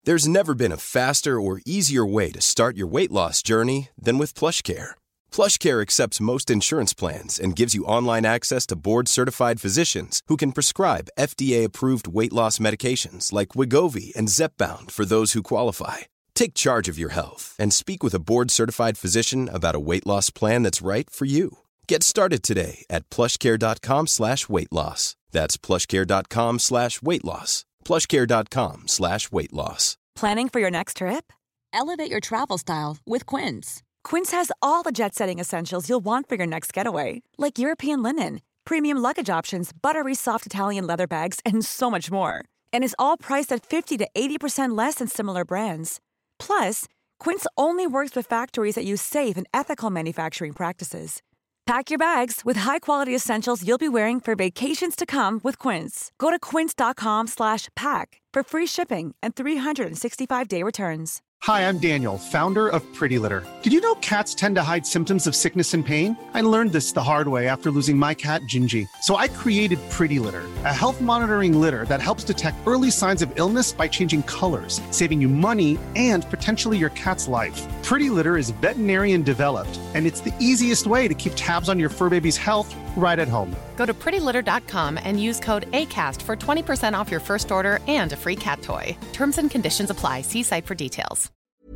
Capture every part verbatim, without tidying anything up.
There's never been a faster or easier way to start your weight loss journey than with PlushCare. PlushCare accepts most insurance plans and gives you online access to board-certified physicians who can prescribe F D A-approved weight loss medications like Wegovy and Zepbound for those who qualify. Take charge of your health and speak with a board-certified physician about a weight loss plan that's right for you. Get started today at plushcare.com slash weight loss. That's plushcare.com slash weight loss. plushcare.com slash weight loss. Planning for your next trip? Elevate your travel style with Quince. Quince has all the jet-setting essentials you'll want for your next getaway, like European linen, premium luggage options, buttery soft Italian leather bags, and so much more. And is all priced at fifty to eighty percent less than similar brands. Plus, Quince only works with factories that use safe and ethical manufacturing practices. Pack your bags with high-quality essentials you'll be wearing for vacations to come with Quince. Go to quince.com slash pack for free shipping and three sixty-five day returns. Hi, I'm Daniel, founder of Pretty Litter. Did you know cats tend to hide symptoms of sickness and pain? I learned this the hard way after losing my cat, Gingy. So I created Pretty Litter, a health monitoring litter that helps detect early signs of illness by changing colors, saving you money and potentially your cat's life. Pretty Litter is veterinarian developed, and it's the easiest way to keep tabs on your fur baby's health right at home. Go to pretty litter dot com and use code ACAST for twenty percent off your first order and a free cat toy. Terms and conditions apply. See site for details.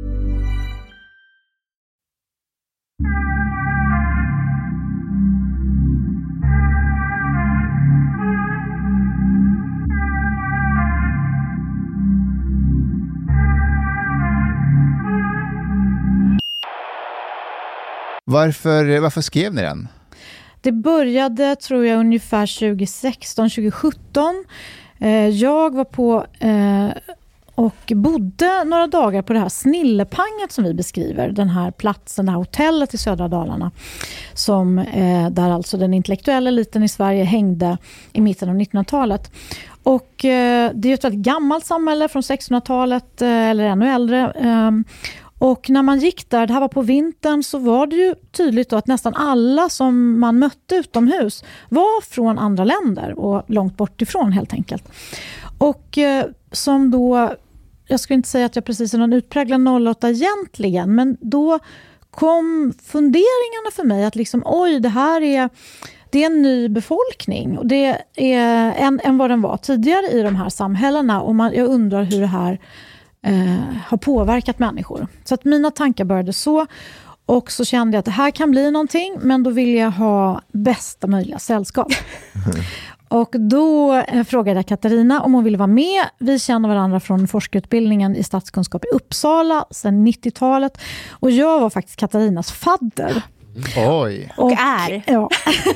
Varför, varför skrev ni den? Det började, tror jag, ungefär tjugo sexton tjugo sjutton. Jag var på och bodde några dagar på det här Snillepanget som vi beskriver. Den här platsen, det här hotellet i södra Dalarna. Som, där alltså den intellektuella eliten i Sverige hängde i mitten av nittonhundratalet. Och det är ett väldigt gammalt samhälle från sextonhundratalet eller ännu äldre. Och när man gick där, det här var på vintern, så var det ju tydligt då att nästan alla som man mötte utomhus var från andra länder och långt bort ifrån helt enkelt. Och eh, som då, jag skulle inte säga att jag precis är någon utpräglad noll åtta egentligen, men då kom funderingarna för mig att liksom, oj, det här är, det är en ny befolkning och det är en, än vad den var tidigare i de här samhällena, och man, jag undrar hur det här Eh, har påverkat människor. Så att mina tankar började så, och så kände jag att det här kan bli någonting, men då vill jag ha bästa möjliga sällskap. Och då eh, frågade jag Katarina om hon ville vara med. Vi känner varandra från forskarutbildningen i statskunskap i Uppsala sedan nittiotalet, och jag var faktiskt Katarinas fadder. Oj. Och, och är. Ja.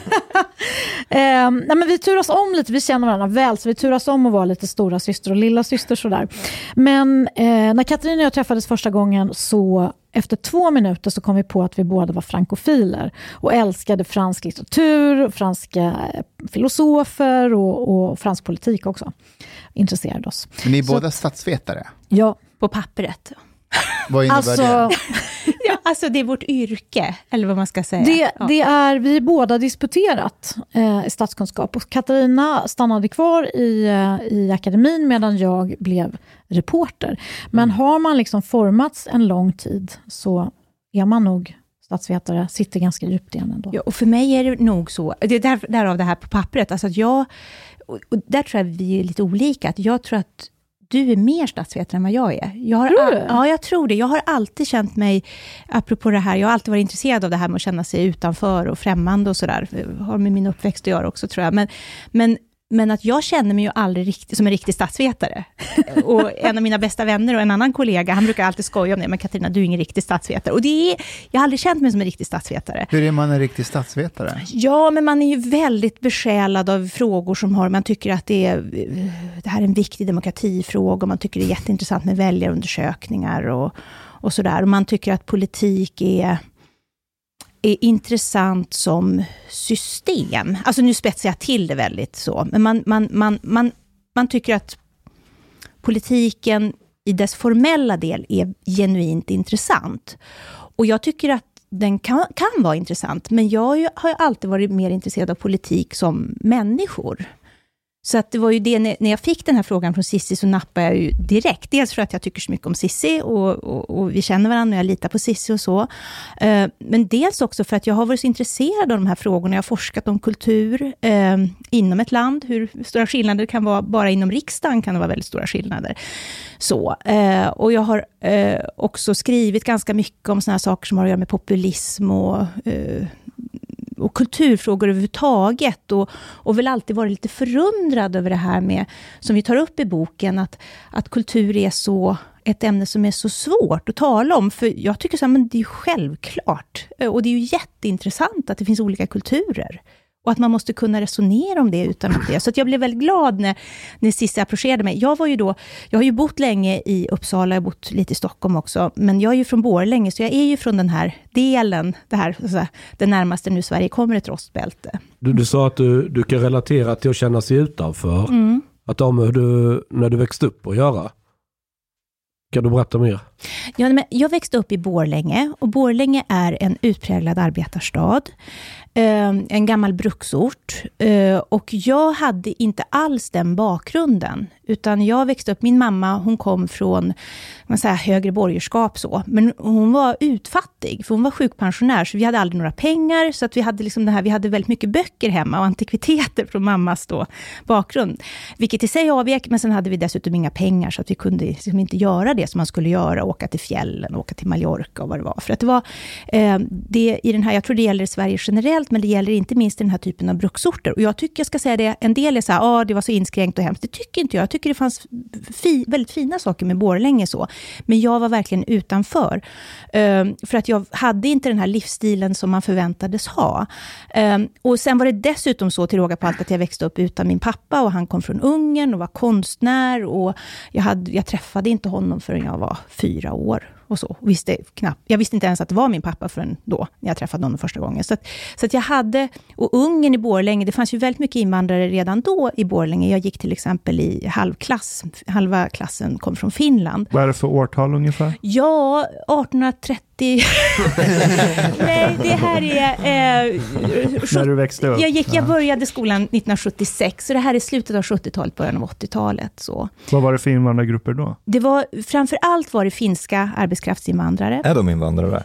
eh, nej, men vi turas om lite, vi känner varandra väl, så vi turas om att vara lite stora syster och lilla syster sådär. Men eh, när Katarina och jag träffades första gången, så efter två minuter så kom vi på att vi båda var frankofiler och älskade fransk litteratur, franska filosofer och, och fransk politik också. Intresserade oss. Men ni är så, båda statsvetare? Ja. På pappret. Vad innebär alltså, det? Ja, alltså det är vårt yrke, eller vad man ska säga. Det, ja. det är, vi är båda disputerat eh, i statskunskap, och Katarina stannade kvar i, eh, i akademin medan jag blev reporter. Men mm. har man liksom formats en lång tid, så är man nog statsvetare, sitter ganska djupt igen ändå. Ja, och för mig är det nog så, det är där, därav det här på pappret, alltså att jag, och där tror jag vi är lite olika, att jag tror att du är mer statsvetare än vad jag är. Jag har tror du? All, ja, jag tror det. Jag har alltid känt mig, apropå det här, jag har alltid varit intresserad av det här med att känna sig utanför och främmande och sådär. Har med min uppväxt att göra också, tror jag. Men, men, men att jag känner mig ju aldrig riktigt, som en riktig statsvetare. Och en av mina bästa vänner och en annan kollega, han brukar alltid skoja om det. Men Katarina, du är ingen riktig statsvetare. Och det är, jag har aldrig känt mig som en riktig statsvetare. Hur är man en riktig statsvetare? Ja, men man är ju väldigt besjälad av frågor som har, man tycker att det är, det här är en viktig demokratifråga. Och man tycker det är jätteintressant med väljarundersökningar och, och sådär. Och man tycker att politik är... är intressant som system. Alltså nu spetsar jag till det väldigt så. Men man, man, man, man, man tycker att politiken i dess formella del är genuint intressant. Och jag tycker att den kan, kan vara intressant. Men jag har ju alltid varit mer intresserad av politik som människor. Så att det var ju det, när jag fick den här frågan från Cissi så nappade jag ju direkt. Dels för att jag tycker så mycket om Cissi och, och, och vi känner varandra och jag litar på Cissi och så. Eh, men dels också för att jag har varit så intresserad av de här frågorna. Jag har forskat om kultur eh, inom ett land. Hur stora skillnader kan vara, bara inom riksdagen kan det vara väldigt stora skillnader. Så, eh, och jag har eh, också skrivit ganska mycket om såna här saker som har att göra med populism och... Eh, och kulturfrågor överhuvudtaget och, och väl alltid varit lite förundrad över det här med, som vi tar upp i boken, att, att kultur är så ett ämne som är så svårt att tala om, för jag tycker så här, men det är ju självklart och det är ju jätteintressant att det finns olika kulturer och att man måste kunna resonera om det utan att det. Så att jag blev väldigt glad när, när Cissi approcherade mig. Jag var ju då, jag har ju bott länge i Uppsala, jag har bott lite i Stockholm också, men jag är ju från Borlänge, så jag är ju från den här delen, det här, så här det närmaste nu Sverige kommer ett rostbälte. Du, du sa att du, du kan relatera till att känna sig utanför. Mm. Att de hur du, när du växte upp och göra. Kan du berätta mer? Ja, men jag växte upp i Borlänge och Borlänge är en utpräglad arbetarstad. En gammal bruksort, och jag hade inte alls den bakgrunden, utan jag växte upp, min mamma hon kom från man säger, högre borgerskap så, men hon var utfattig för hon var sjukpensionär, så vi hade aldrig några pengar, så att vi hade liksom det här, vi hade väldigt mycket böcker hemma och antikviteter från mammas då bakgrund, vilket i sig avvek, men sen hade vi dessutom inga pengar så att vi kunde liksom inte göra det som man skulle göra, åka till fjällen, åka till Mallorca och vad det var, för att det var eh, det i den här, jag tror det gäller Sverige generellt, men det gäller inte minst i den här typen av bruksorter. Och jag tycker, jag ska säga det, en del är så här, ja ah, det var så inskränkt och hemskt. Det tycker inte jag. Jag tycker det fanns fi, väldigt fina saker med Borlänge så. Men jag var verkligen utanför. Um, för att jag hade inte den här livsstilen som man förväntades ha. Um, och sen var det dessutom så till råga på allt att jag växte upp utan min pappa och han kom från Ungern och var konstnär och jag, hade, jag träffade inte honom förrän jag var fyra år. Och så. Och visste knappt, jag visste inte ens att det var min pappa förrän då, när jag träffade honom första gången. Så att, så att jag hade, och Ungern i Borlänge, det fanns ju väldigt mycket invandrare redan då i Borlänge. Jag gick till exempel i halvklass, halva klassen kom från Finland. Vad är det för årtal ungefär? Ja, artonhundratrettio. Nej, det här är... Eh, När du växte upp? Jag, gick, jag började skolan nittonhundrasjuttiosex, så det här är slutet av sjuttiotalet, början av åttiotalet. Så. Vad var det för invandrargrupper då? Det var, framförallt var det finska arbetskraftsinvandrare. Är de invandrare?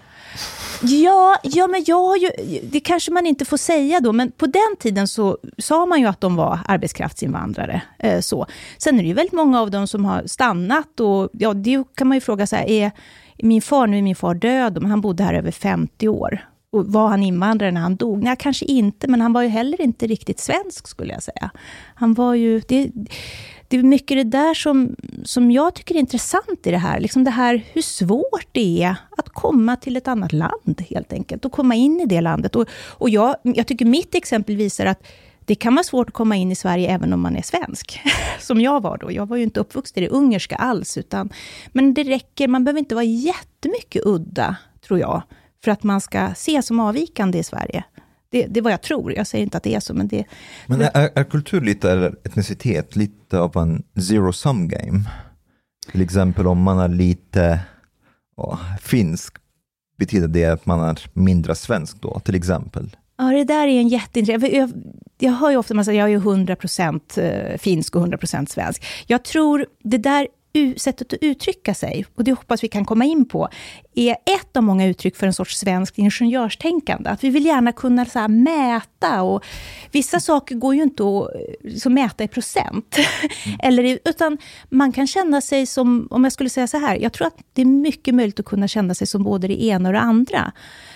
Ja, ja, men jag har ju, det kanske man inte får säga då, men på den tiden så sa man ju att de var arbetskraftsinvandrare. Eh, så. Sen är det ju väldigt många av dem som har stannat och ja, det kan man ju fråga sig, är min far, nu är min far död, men han bodde här över femtio år. Och var han invandrare när han dog? Nej, kanske inte, men han var ju heller inte riktigt svensk skulle jag säga. Han var ju, det, det är mycket det där som, som jag tycker är intressant i det här. Liksom det här hur svårt det är att komma till ett annat land helt enkelt. Och komma in i det landet. Och, och jag, jag tycker mitt exempel visar att det kan vara svårt att komma in i Sverige även om man är svensk. Som jag var då. Jag var ju inte uppvuxen i det ungerska alls. Utan, men det räcker, man behöver inte vara jättemycket udda, tror jag. För att man ska se som avvikande i Sverige. Det, det är vad jag tror. Jag säger inte att det är så. Men, det, men är, är kultur lite, eller etnicitet lite av en zero-sum game? Till exempel om man är lite åh, finsk, betyder det att man är mindre svensk då, till exempel? Ja, det där är en jätteintressant. Jag, jag hör ju ofta att man säger att jag är hundra procent finsk och hundra procent svensk. Jag tror det där sättet att uttrycka sig, och det hoppas vi kan komma in på, är ett av många uttryck för en sorts svenskt ingenjörstänkande. Att vi vill gärna kunna så här mäta, och vissa saker går ju inte att så mäta i procent. Mm. Eller, utan man kan känna sig som, om jag skulle säga så här, jag tror att det är mycket möjligt att kunna känna sig som både det ena och det andra.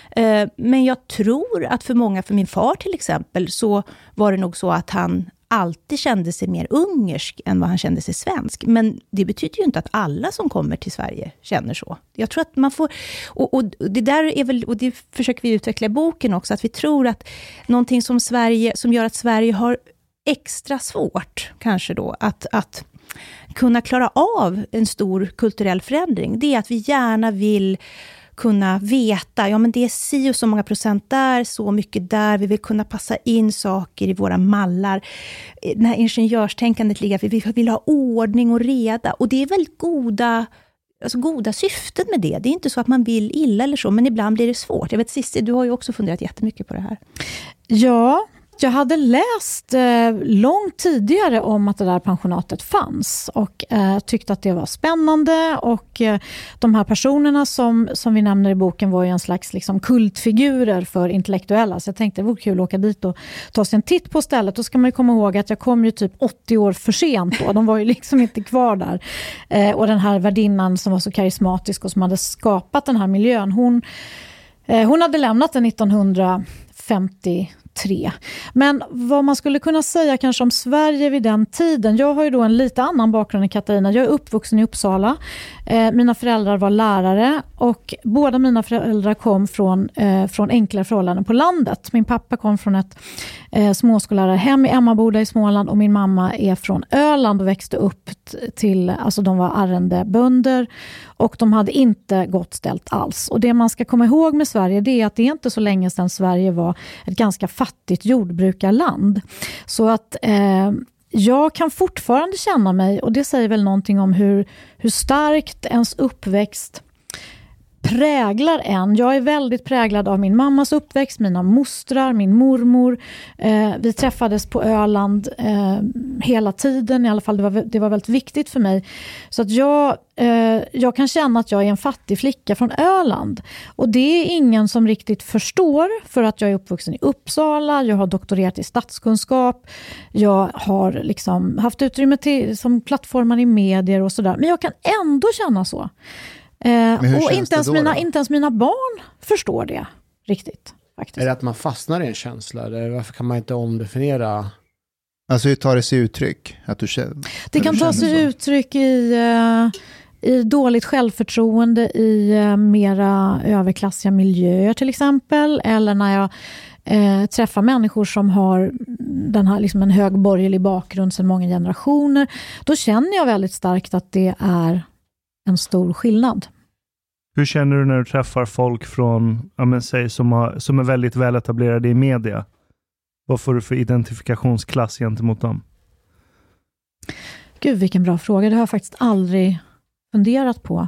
Men jag tror att för många, för min far till exempel, så var det nog så att han alltid kände sig mer ungersk än vad han kände sig svensk. Men det betyder ju inte att alla som kommer till Sverige känner så. Jag tror att man får, och, och det där är väl, och det försöker vi utveckla i boken också, att vi tror att någonting som Sverige, som gör att Sverige har extra svårt kanske då att, att kunna klara av en stor kulturell förändring, det är att vi gärna vill kunna veta, ja men det är si och så många procent där, så mycket där, vi vill kunna passa in saker i våra mallar. Det här ingenjörstänkandet ligger, vi vill ha ordning och reda, och det är väldigt goda, alltså goda syften med det. Det är inte så att man vill illa eller så, men ibland blir det svårt. Jag vet, Cissi, du har ju också funderat jättemycket på det här. Ja, Jag hade läst eh, långt tidigare om att det där pensionatet fanns och eh, tyckte att det var spännande och eh, de här personerna som, som vi nämner i boken var ju en slags liksom, kultfigurer för intellektuella, så jag tänkte det vore kul att åka dit och ta sig en titt på stället. Då ska man ju komma ihåg att jag kom ju typ åttio år för sent då, de var ju liksom inte kvar där eh, och den här värdinnan som var så karismatisk och som hade skapat den här miljön, hon, eh, hon hade lämnat den nittonhundrafemtiotre. Men vad man skulle kunna säga kanske om Sverige vid den tiden, jag har ju då en lite annan bakgrund än Katarina. Jag är uppvuxen i Uppsala, eh, mina föräldrar var lärare och båda mina föräldrar kom från, eh, från enklare förhållanden på landet. Min pappa kom från ett eh, småskollärarhem i Emmaboda i Småland och min mamma är från Öland och växte upp till, alltså de var arrendebönder och de hade inte gott ställt alls. Och det man ska komma ihåg med Sverige, det är att det är inte så länge sedan Sverige var ett ganska fattigt jordbrukarland. Så att eh, jag kan fortfarande känna mig, och det säger väl någonting om hur, hur starkt ens uppväxt präglar en. Jag är väldigt präglad av min mammas uppväxt, mina mostrar, min mormor. Eh, vi träffades på Öland eh, hela tiden, i alla fall det var, det var väldigt viktigt för mig. Så att jag, eh, jag kan känna att jag är en fattig flicka från Öland. Och det är ingen som riktigt förstår, för att jag är uppvuxen i Uppsala, jag har doktorerat i statskunskap, jag har liksom haft utrymme till, som plattformar i medier och sådär. Men jag kan ändå känna så. Eh, och inte ens, mina, inte ens mina barn förstår det riktigt. Faktiskt. Är det att man fastnar i en känsla? Eller varför kan man inte omdefiniera? Alltså hur tar det sig uttryck? Att du känner, det kan ta sig så? uttryck i, uh, i dåligt självförtroende i uh, mera överklassiga miljöer till exempel. Eller när jag uh, träffar människor som har den här, liksom en hög borgerlig bakgrund sedan många generationer. Då känner jag väldigt starkt att det är en stor skillnad. Hur känner du när du träffar folk från, ja men säg, som, har, som är väldigt väl etablerade i media? Vad får du för identifikationsklass gentemot dem? Gud, vilken bra fråga. Det har jag faktiskt aldrig funderat på.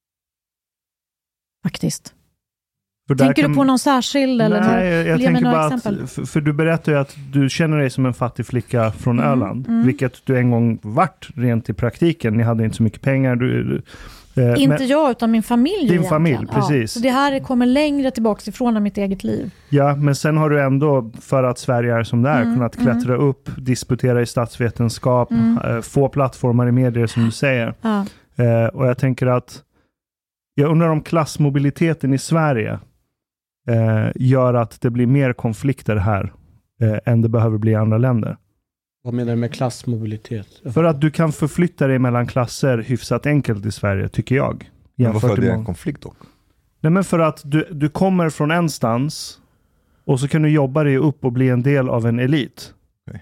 Faktiskt. Tänker kan... du på någon särskild? Eller Nej, jag, jag tänker bara att, för, för du berättar ju att du känner dig som en fattig flicka från mm, Öland. Mm. Vilket du en gång vart rent i praktiken. Ni hade inte så mycket pengar. Du, du, eh, inte men, jag, utan min familj. Din egentligen. familj, precis. Ja, så det här kommer längre tillbaka ifrån mitt eget liv. Ja, men sen har du ändå, för att Sverige är som det är, mm, kunnat klättra mm. upp, disputera i statsvetenskap, mm. eh, få plattformar i medier som du säger. Ja. Eh, och jag tänker att jag undrar om klassmobiliteten i Sverige Eh, gör att det blir mer konflikter här eh, än det behöver bli i andra länder. Vad menar du med klassmobilitet? För att du kan förflytta dig mellan klasser hyfsat enkelt i Sverige, tycker jag. Men varför är det en konflikt då? Nej, men för att du, du kommer från en stans och så kan du jobba dig upp och bli en del av en elit. Okay.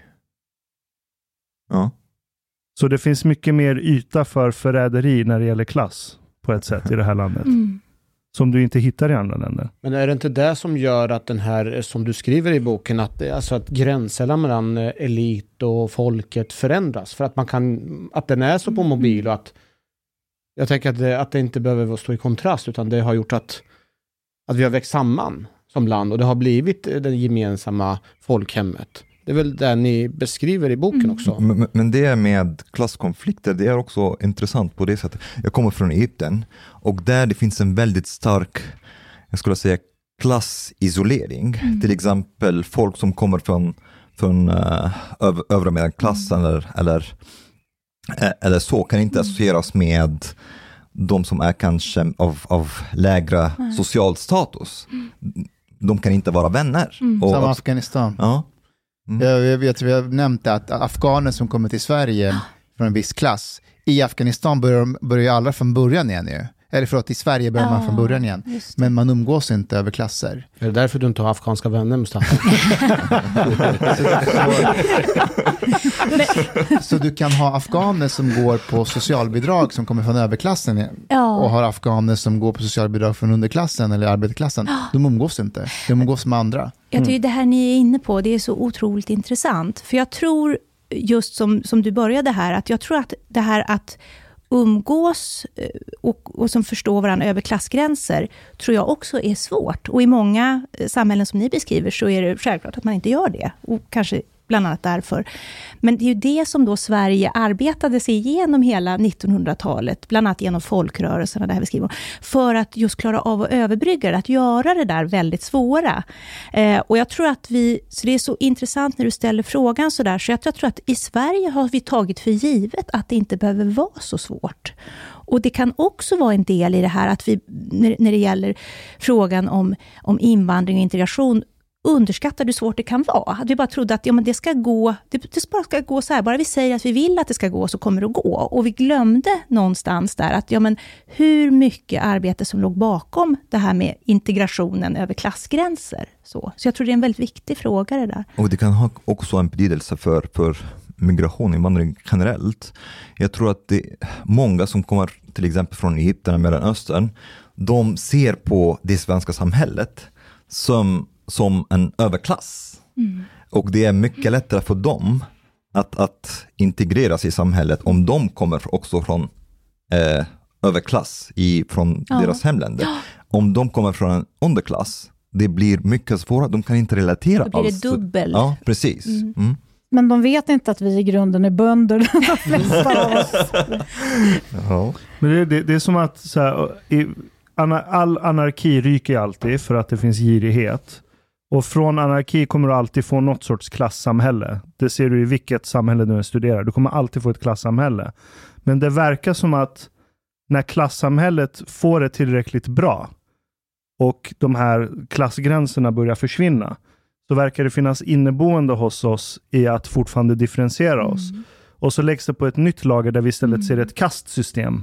Ja. Så det finns mycket mer yta för förräderi när det gäller klass på ett sätt i det här landet. Mm. Som du inte hittar i andra länder. Men är det inte det som gör att den här, som du skriver i boken, att, alltså att gränserna mellan elit och folket förändras? För att man kan, att den är så på mobil och att jag tänker att det, att det inte behöver stå i kontrast, utan det har gjort att, att vi har växt samman som land och det har blivit det gemensamma folkhemmet. Det är väl det ni beskriver i boken också. Men, men det med klasskonflikter, det är också intressant på det sättet. Jag kommer från Egypten och där det finns en väldigt stark, jag skulle säga, klassisolering. Mm. Till exempel folk som kommer från, från uh, öv, övre medelklassen mm. eller, eller, eller så kan inte associeras med de som är kanske av, av lägre mm. social status. Mm. De kan inte vara vänner. Mm. Och, som Afghanistan. Ja. Mm. Jag vet, vi har nämnt att afghaner som kommer till Sverige från en viss klass, i Afghanistan börjar, börjar alla från början igen nu. Eller förlåt, i Sverige börjar man från början igen. Men man umgås inte över klasser. Är det därför du inte har afghanska vänner, Mustafa? så, så du kan ha afghaner som går på socialbidrag som kommer från överklassen ja. och har afghaner som går på socialbidrag från underklassen eller arbetarklassen. De umgås inte. De umgås med andra. Jag tycker det här ni är inne på, det är så otroligt intressant. För jag tror, just som, som du började här, att jag tror att det här att umgås och, och som förstår varandra över klassgränser tror jag också är svårt. Och i många samhällen som ni beskriver så är det självklart att man inte gör det. Och kanske bland annat därför. Men det är ju det som då Sverige arbetade sig igenom hela nittonhundratalet, bland annat genom folkrörelserna, det här vi skriver om, för att just klara av att överbrygga det, att göra det där väldigt svåra. Eh, och jag tror att vi, så det är så intressant när du ställer frågan så där, så jag tror att i Sverige har vi tagit för givet att det inte behöver vara så svårt. Och det kan också vara en del i det här att vi, när, när det gäller frågan om, om invandring och integration, underskattar hur svårt det kan vara. Att vi bara trodde att ja, men det ska gå, det, det bara ska gå så här. Bara vi säger att vi vill att det ska gå så kommer det att gå. Och vi glömde någonstans där att ja, men hur mycket arbete som låg bakom det här med integrationen över klassgränser. Så, så jag tror det är en väldigt viktig fråga det där. Och det kan ha också en betydelse för, för migration, invandring generellt. Jag tror att det många som kommer till exempel från Egypten och Mellanöstern, de ser på det svenska samhället som som en överklass. Mm. Och det är mycket lättare för dem att, att integreras i samhället om de kommer också från eh, överklass i, från ja. deras hemländer. Ja. Om de kommer från en underklass, det blir mycket svårare. De kan inte relatera alls. Då blir det dubbel. Ja, precis. Mm. Mm. Men de vet inte att vi i grunden är bönder, de flesta av oss. Ja. Men det, det, det är som att så här, i, all anarki ryker alltid för att det finns girighet. Och från anarki kommer du alltid få något sorts klassamhälle. Det ser du i vilket samhälle du studerar. Du kommer alltid få ett klassamhälle. Men det verkar som att när klassamhället får det tillräckligt bra och de här klassgränserna börjar försvinna, så verkar det finnas inneboende hos oss i att fortfarande differentiera mm. oss. Och så läggs det på ett nytt lager där vi istället mm. ser ett kastsystem.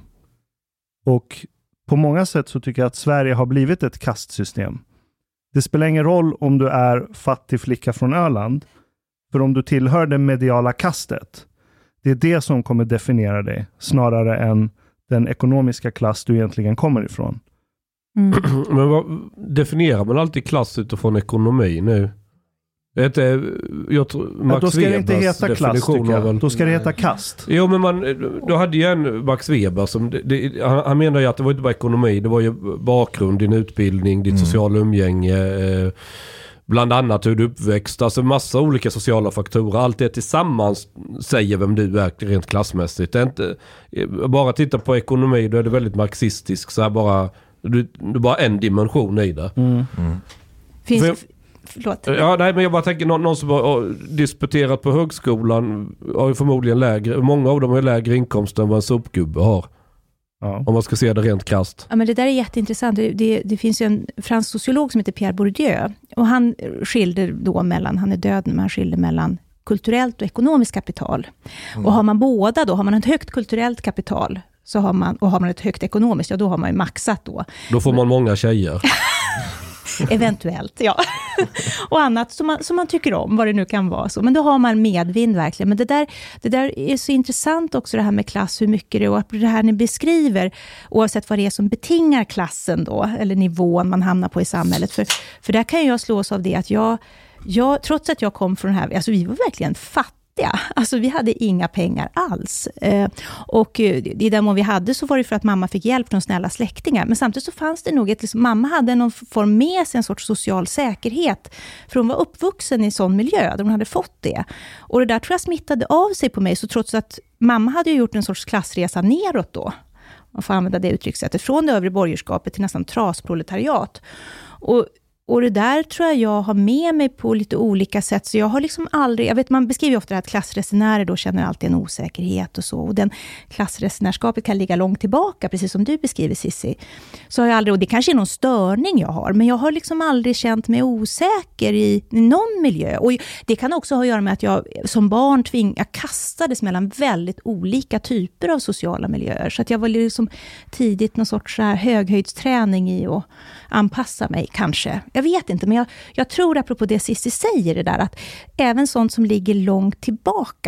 Och på många sätt så tycker jag att Sverige har blivit ett kastsystem. Det spelar ingen roll om du är fattig flicka från Öland. För om du tillhör det mediala kastet, det är det som kommer definiera dig. Snarare än den ekonomiska klass du egentligen kommer ifrån. Mm. Men vad, definierar man alltid klass utifrån ekonomi nu? Ett, jag tror, Max ja, då ska det inte heta klass, tycker jag. Väl, då ska det heta kast. Jo, men man, då hade ju en Max Weber som, det, det, han, han menar ju att det var inte bara ekonomi, det var ju bakgrund, din utbildning, ditt mm. sociala umgänge, eh, bland annat hur du uppväxt, alltså massa olika sociala faktorer. Allt det tillsammans säger vem du är rent klassmässigt. Det är inte, bara titta på ekonomi, då är det väldigt marxistisk, så här bara, du, du bara en dimension i det. Mm. Mm. Finns det... Förlåt. Ja, nej, men jag bara tänker någon, någon som har disputerat på högskolan har ju förmodligen lägre, många av dem har lägre inkomst än vad en sopgubbe har. Ja. Om man ska se det rent krasst. Ja, men det där är jätteintressant. Det, det, det finns ju en fransk sociolog som heter Pierre Bourdieu. Och han skilde då mellan, han är död men han skilde mellan kulturellt och ekonomiskt kapital. Mm. Och har man båda då, har man ett högt kulturellt kapital så har man, och har man ett högt ekonomiskt, ja då har man ju maxat då. Då får man många tjejer. Eventuellt, ja. Och annat som man, som man tycker om, vad det nu kan vara. Så. Men då har man medvind verkligen. Men det där, det där är så intressant också, det här med klass, hur mycket det är. Och det här ni beskriver, oavsett vad det är som betingar klassen då, eller nivån man hamnar på i samhället. För, för där kan jag slås av det att jag, jag, trots att jag kom från det här, alltså vi var verkligen fattiga. Alltså vi hade inga pengar alls. Eh, och i den mån vi hade så var det för att mamma fick hjälp från snälla släktingar. Men samtidigt så fanns det nog ett, liksom, mamma hade någon form med sig en sorts social säkerhet. För hon var uppvuxen i en sån miljö där hon hade fått det. Och det där tror jag smittade av sig på mig. Så trots att mamma hade gjort en sorts klassresa neråt då. Man får använda det uttryckssättet. Från det övre borgerskapet till nästan trasproletariat. Och Och det där tror jag jag har med mig på lite olika sätt. Så jag har liksom aldrig, jag vet man beskriver ju ofta att klassresenärer då känner alltid en osäkerhet och så. Och den klassresenärskapet kan ligga långt tillbaka, precis som du beskriver Cissi. Så har jag aldrig, och det kanske är någon störning jag har. Men jag har liksom aldrig känt mig osäker i någon miljö. Och det kan också ha att göra med att jag som barn tving, jag kastades mellan väldigt olika typer av sociala miljöer. Så att jag var liksom tidigt någon sorts så här höghöjdsträning i att anpassa mig kanske. Jag vet inte, men jag, jag tror apropå det Cissi säger det där att även sånt som ligger långt tillbaka,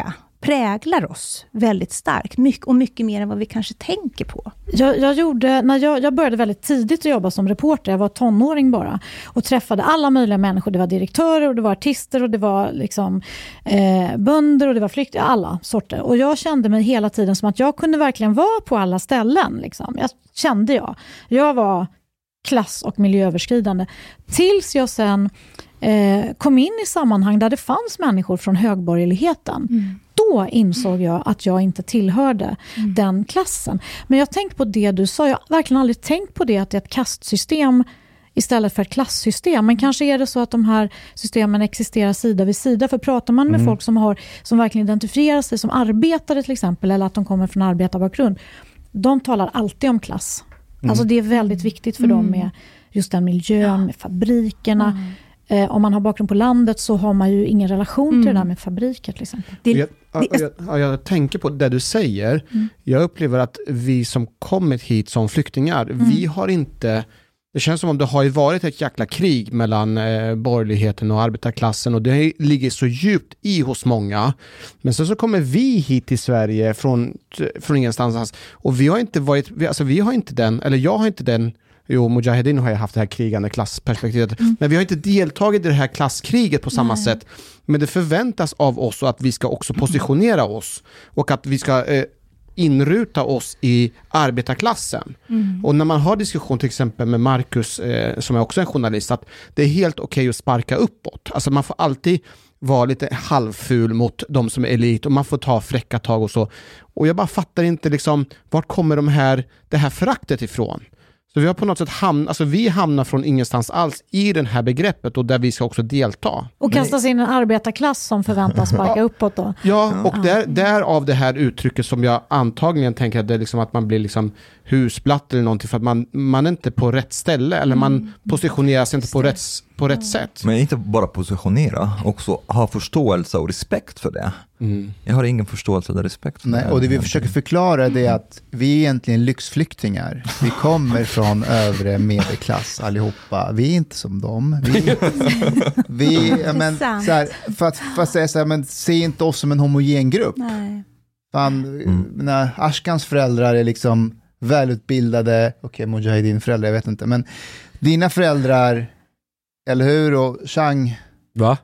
präglar oss väldigt starkt. Mycket, och mycket mer än vad vi kanske tänker på. Jag, jag, gjorde, när jag, jag började väldigt tidigt att jobba som reporter. Jag var tonåring bara. Och träffade alla möjliga människor. Det var direktörer och det var artister och det var liksom, eh, bönder och det var flyktingar. Alla sorter. Och jag kände mig hela tiden som att jag kunde verkligen vara på alla ställen. Liksom. Jag kände jag. Jag var klass- och miljööverskridande. Tills jag sen eh, kom in i sammanhang där det fanns människor från högborgerligheten. Mm. Då insåg jag att jag inte tillhörde mm. den klassen. Men jag tänkte på det du sa. Jag har verkligen aldrig tänkt på det, att det är ett kastsystem istället för ett klassystem. Men kanske är det så att de här systemen existerar sida vid sida. För pratar man med mm. folk som, har, som verkligen identifierar sig som arbetare till exempel, eller att de kommer från arbetarbakgrund, de talar alltid om klass. Mm. Alltså det är väldigt viktigt för mm. dem med just den miljön, med fabrikerna. Mm. Eh, om man har bakgrund på landet så har man ju ingen relation mm. till det där med fabriker till exempel. Det, jag, det är... jag, jag tänker på det du säger. Mm. Jag upplever att vi som kommit hit som flyktingar, mm. vi har inte... Det känns som om det har ju varit ett jäkla krig mellan eh, borgerligheten och arbetarklassen, och det ligger så djupt i hos många. Men sen så kommer vi hit till Sverige från, från ingenstans, och vi har inte varit, vi, alltså vi har inte den, eller jag har inte den, jo, Mujahedin har ju haft det här krigande klassperspektivet, mm. men vi har inte deltagit i det här klasskriget på samma Nej. sätt. Men det förväntas av oss att vi ska också positionera oss, och att vi ska eh, inruta oss i arbetarklassen. Mm. Och när man har diskussion till exempel med Marcus, eh, som är också en journalist, att det är helt okej okay att sparka uppåt. Alltså man får alltid vara lite halvful mot de som är elit, och man får ta fräcka tag och så. Och jag bara fattar inte liksom, vart kommer de här, det här föraktet ifrån? Så vi har på något sätt hamnat, alltså vi hamnar från ingenstans alls i det här begreppet, och där vi ska också delta. Och kastas in en arbetarklass som förväntas sparka uppåt då. Ja, och där, där av det här uttrycket som jag antagligen tänker att det är liksom att man blir liksom husblatt eller någonting, för att man, man är inte på rätt ställe, eller man mm. positionerar sig inte på rätt, på rätt sätt. Men inte bara positionera, också ha förståelse och respekt för det. Mm. Jag har ingen förståelse eller respekt för Nej, det. Och det vi försöker förklara det är att vi är egentligen lyxflyktingar. Vi kommer från övre medelklass allihopa. Vi är inte som dem. Vi, vi men, så här, för, att, för att säga så här, men se inte oss som en homogen grupp. Nej. Fan, mm. när Ashkans föräldrar är liksom välutbildade, okej, okay, Mujahedin föräldrar, jag vet inte, men dina föräldrar, eller hur, och Chang. Va?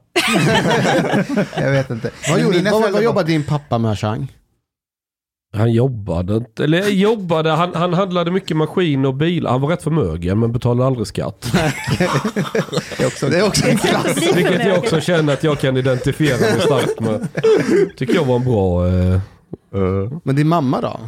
Jag vet inte. Vad, gjorde, vad, vad jobbade din pappa med, Chang? Han jobbade inte, eller jobbade, han, han handlade mycket maskin och bil. Han var rätt förmögen men betalade aldrig skatt. det, är också, det är också en klass. Vilket jag också känner att jag kan identifiera mig starkt med. Tycker jag var en bra... Uh, uh. Men din mamma då?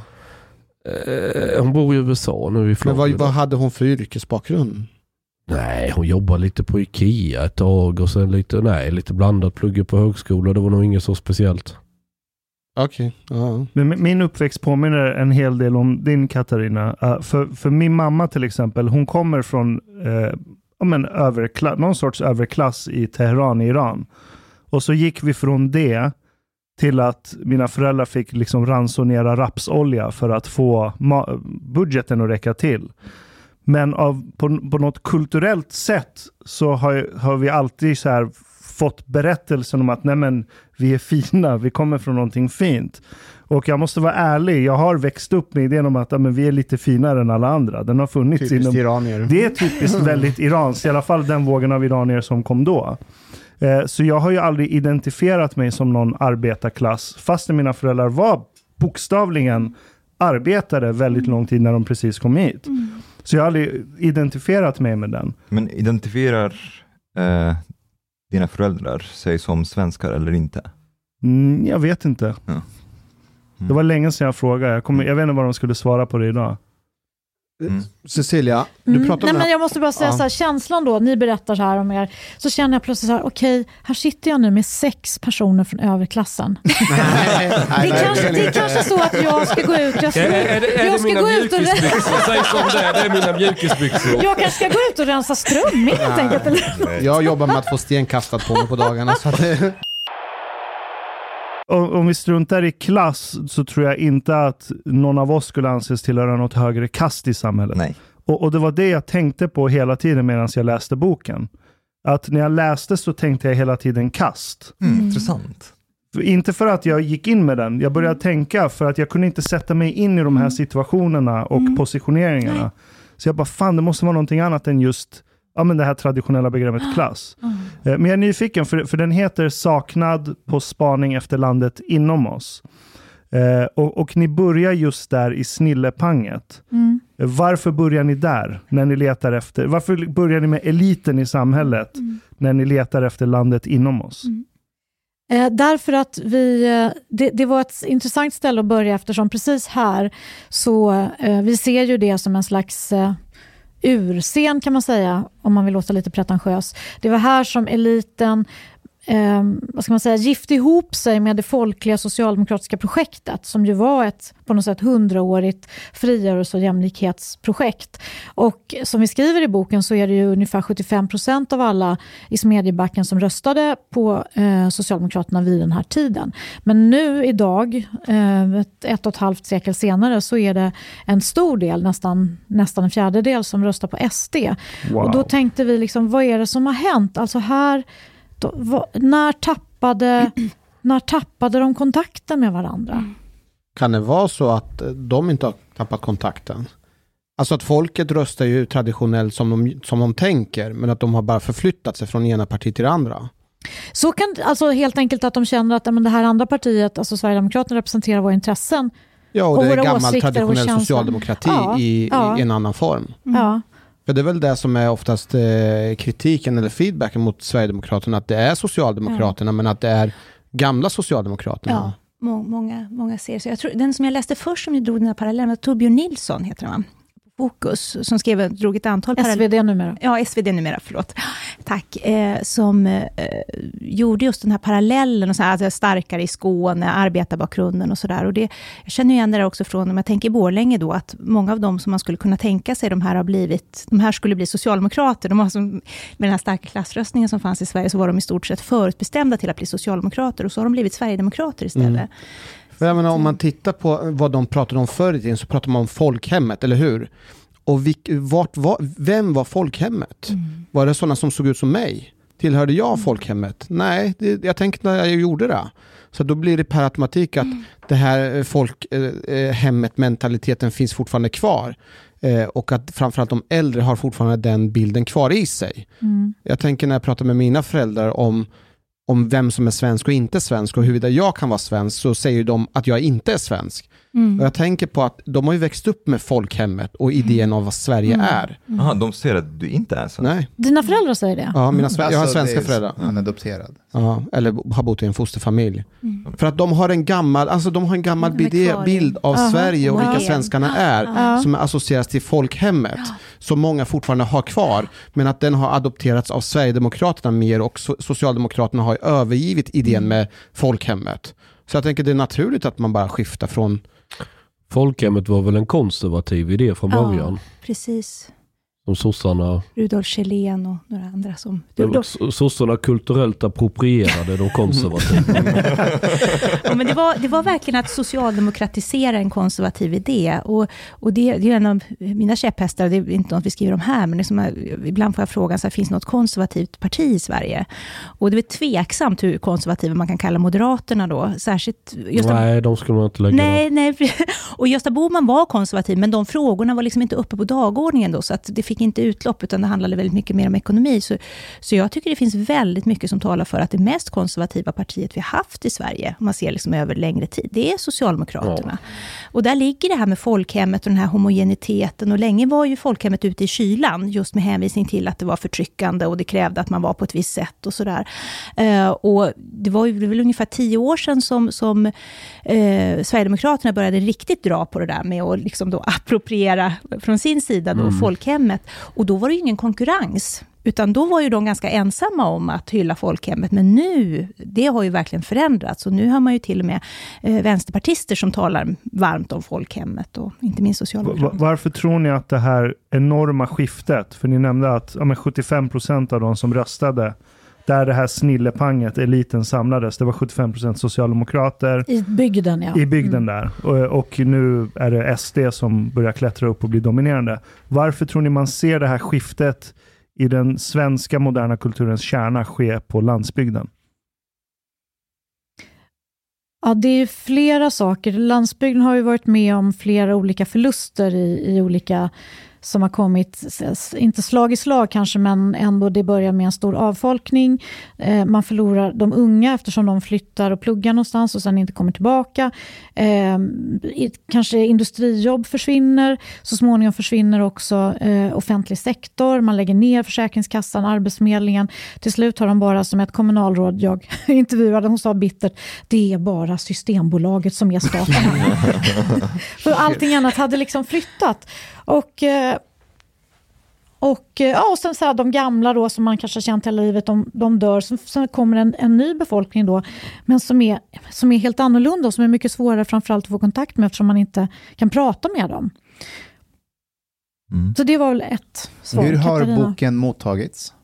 Uh, hon bor i U S A nu i Florida. Men vad, vad hade hon för yrkesbakgrund? Nej, hon jobbade lite på Ikea ett tag och sen lite, nej, lite blandat, plugga på högskola. Det var nog inget så speciellt. Okej. Okay. Uh-huh. Men min uppväxt påminner en hel del om din, Katarina. Uh, för, för min mamma till exempel, hon kommer från uh, men, överklass, någon sorts överklass i Teheran i Iran. Och så gick vi från det till att mina föräldrar fick liksom ransonera rapsolja för att få ma- budgeten att räcka till. Men av, på, på något kulturellt sätt så har, har vi alltid så här fått berättelsen om att nej men, vi är fina, vi kommer från någonting fint. Och jag måste vara ärlig, jag har växt upp med idén om att ja, men vi är lite finare än alla andra. Den har funnits typiskt inom... iranier. Det är typiskt väldigt iranskt, i alla fall den vågen av iranier som kom då. Eh, så jag har ju aldrig identifierat mig som någon arbetarklass, fast mina föräldrar var bokstavligen arbetare väldigt lång tid när de precis kom hit. Mm. Så jag har aldrig identifierat mig med den. Men identifierar eh, dina föräldrar sig som svenskar eller inte? Mm, jag vet inte. Ja. Mm. Det var länge sedan jag frågade. Jag, kommer, jag vet inte vad de skulle svara på det idag. Mm. Cecilia, du mm. pratar Nej, om... men jag måste bara säga ja. så här, känslan då, ni berättar så här om er, så känner jag plötsligt så här, okej, okay, här sitter jag nu med sex personer från överklassen. nej, nej, det, är kanske, det är kanske så att jag ska gå ut, jag ska, är, är det, är jag det ska mina gå ut och Säg som det, det är mina mjukisbyxor. Jag kanske ska gå ut och rensa strömming helt enkelt. Eller? Jag jobbar med att få sten kastat på mig på dagarna. Så att det... Om vi struntar i klass så tror jag inte att någon av oss skulle anses tillhöra något högre kast i samhället. Nej. Och, och det var det jag tänkte på hela tiden medan jag läste boken. Att när jag läste så tänkte jag hela tiden kast. Mm, mm. Intressant. Inte för att jag gick in med den. Jag började tänka för att jag kunde inte sätta mig in i de här situationerna och mm. positioneringarna. Nej. Så jag bara, fan det måste vara någonting annat än just ja, men det här traditionella begreppet klass. Mm. Men jag är nyfiken för, för den heter Saknad på spaning efter landet inom oss. Eh, och, och ni börjar just där i snillepanget. Mm. Varför börjar ni där när ni letar efter, varför börjar ni med eliten i samhället mm. när ni letar efter landet inom oss? Mm. Eh, därför att vi, det, det var ett intressant ställe att börja eftersom precis här så eh, vi ser ju det som en slags eh, urscen kan man säga om man vill låta lite pretentiös. Det var här som eliten Eh, vad ska man säga, gift ihop sig med det folkliga socialdemokratiska projektet som ju var ett på något sätt hundraårigt frigörelse- och jämlikhetsprojekt. Och som vi skriver i boken så är det ju ungefär sjuttiofem procent av alla i Smedjebacken som röstade på eh, Socialdemokraterna vid den här tiden. Men nu idag, eh, ett, ett och ett halvt sekel senare, så är det en stor del, nästan, nästan en fjärdedel som röstar på S D. Wow. Och då tänkte vi liksom, vad är det som har hänt? Alltså här Då, va, när, tappade, när tappade de kontakten med varandra? Kan det vara så att de inte har tappat kontakten? Alltså att folket röstar ju traditionellt som de, som de tänker, men att de har bara förflyttat sig från ena parti till det andra. Så kan alltså helt enkelt att de känner att men det här andra partiet, alltså Sverigedemokraterna, representerar våra intressen. Ja, och, och det är gammal traditionell socialdemokrati ja, i, ja. i en annan form. Mm. Ja. För det är väl det som är oftast eh, kritiken eller feedbacken mot Sverigedemokraterna, att det är Socialdemokraterna ja. men att det är gamla Socialdemokraterna. Ja, må- många, många ser så. Jag tror, den som jag läste först som jag drog den här parallellen var Torbjörn Nilsson heter han. Fokus, som skrev, drog ett antal S V D numera. Ja, S V D numera, förlåt. Tack. Eh, som eh, gjorde just den här parallellen och så här, alltså starkare i Skåne, arbetarbakgrunden och sådär. Och det, jag känner igen det där också från, om jag tänker i Borlänge då, att många av dem som man skulle kunna tänka sig, de här har blivit, de här skulle bli socialdemokrater. De har som, med den här starka klassröstningen som fanns i Sverige så var de i stort sett förutbestämda till att bli socialdemokrater och så har de blivit Sverigedemokrater istället. Mm. För jag menar, om man tittar på vad de pratade om förr i tiden så pratar man om folkhemmet, eller hur? Och vilk, vart var, vem var folkhemmet? Mm. Var det sådana som såg ut som mig? Tillhörde jag folkhemmet? Nej, det, jag tänkte när jag gjorde det. Så då blir det per automatik att mm. det här folkhemmet, mentaliteten finns fortfarande kvar. Eh, och att framförallt de äldre har fortfarande den bilden kvar i sig. Mm. Jag tänker när jag pratar med mina föräldrar om om vem som är svensk och inte svensk och huruvida jag kan vara svensk, så säger de att jag inte är svensk. Mm. Och jag tänker på att de har ju växt upp med folkhemmet och idén av vad Sverige mm. är. Jaha, mm. de säger att du inte är så. Nej. Dina föräldrar säger det? Ja, mina sve- jag har svenska är, föräldrar. Han är adopterad. Ja, eller har bott i en fosterfamilj. Mm. För att de har en gammal, alltså de har en gammal bidé, bild av Aha. Sverige och vilka svenskarna är Aha. som associeras till folkhemmet. Ja. Som många fortfarande har kvar, men att den har adopterats av Sverigedemokraterna mer och so- Socialdemokraterna har övergivit idén mm. med folkhemmet. Så jag tänker det är naturligt att man bara skiftar från... Folkhemmet var väl en konservativ idé från början? Ja, precis. Som sossarna... Rudolf Kjellén och några andra som... Sossarna kulturellt approprierade de konservativa. Ja, men det var, det var verkligen att socialdemokratisera en konservativ idé. Och, och det, det är en av mina käpphästar, det är inte något vi skriver om här, men det är som, ibland får jag frågan, så här, finns det något konservativt parti i Sverige? Och det är tveksamt hur konservativa man kan kalla Moderaterna då. Särskilt Gösta... Nej, de skulle man inte lägga nej, nej. Och Gösta Bohman var konservativ, men de frågorna var liksom inte uppe på dagordningen då, så att det fick inte utlopp, utan det handlade väldigt mycket mer om ekonomi. Så, så jag tycker det finns väldigt mycket som talar för att det mest konservativa partiet vi har haft i Sverige, om man ser liksom över längre tid, det är Socialdemokraterna. Ja. Och där ligger det här med folkhemmet och den här homogeniteten, och länge var ju folkhemmet ute i kylan just med hänvisning till att det var förtryckande och det krävde att man var på ett visst sätt och sådär. Uh, och det var ju väl ungefär tio år sedan som, som uh, Sverigedemokraterna började riktigt dra på det där med att liksom då appropriera från sin sida då mm. folkhemmet. Och då var det ju ingen konkurrens, utan då var ju de ganska ensamma om att hylla folkhemmet. Men nu, det har ju verkligen förändrats, och nu har man ju till och med eh, vänsterpartister som talar varmt om folkhemmet och inte minst socialdemokrater. Varför tror ni att det här enorma skiftet, för ni nämnde att ja, men sjuttiofem procent av de som röstade där det här snillepanget, eliten samlades, det var sjuttiofem procent socialdemokrater. I bygden, ja. I bygden mm. där. Och, och nu är det S D som börjar klättra upp och bli dominerande. Varför tror ni man ser det här skiftet i den svenska moderna kulturens kärna ske på landsbygden? Ja, det är flera saker. Landsbygden har ju varit med om flera olika förluster i, i olika som har kommit, inte slag i slag kanske, men ändå det börjar med en stor avfolkning. Eh, man förlorar de unga eftersom de flyttar och pluggar någonstans och sen inte kommer tillbaka. Eh, kanske industrijobb försvinner. Så småningom försvinner också eh, offentlig sektor. Man lägger ner Försäkringskassan, Arbetsförmedlingen. Till slut har de bara, som ett kommunalråd jag intervjuade, hon sa bittert, det är bara Systembolaget som är staten. För allting annat hade liksom flyttat. Och, och, ja, och sen så här, de gamla då som man kanske har känt hela livet, de, de dör. Sen, sen kommer en, en ny befolkning då, men som är, som är helt annorlunda och som är mycket svårare framförallt att få kontakt med eftersom man inte kan prata med dem. Mm. Så det var väl ett svar. Hur har Katarina. boken mottagits?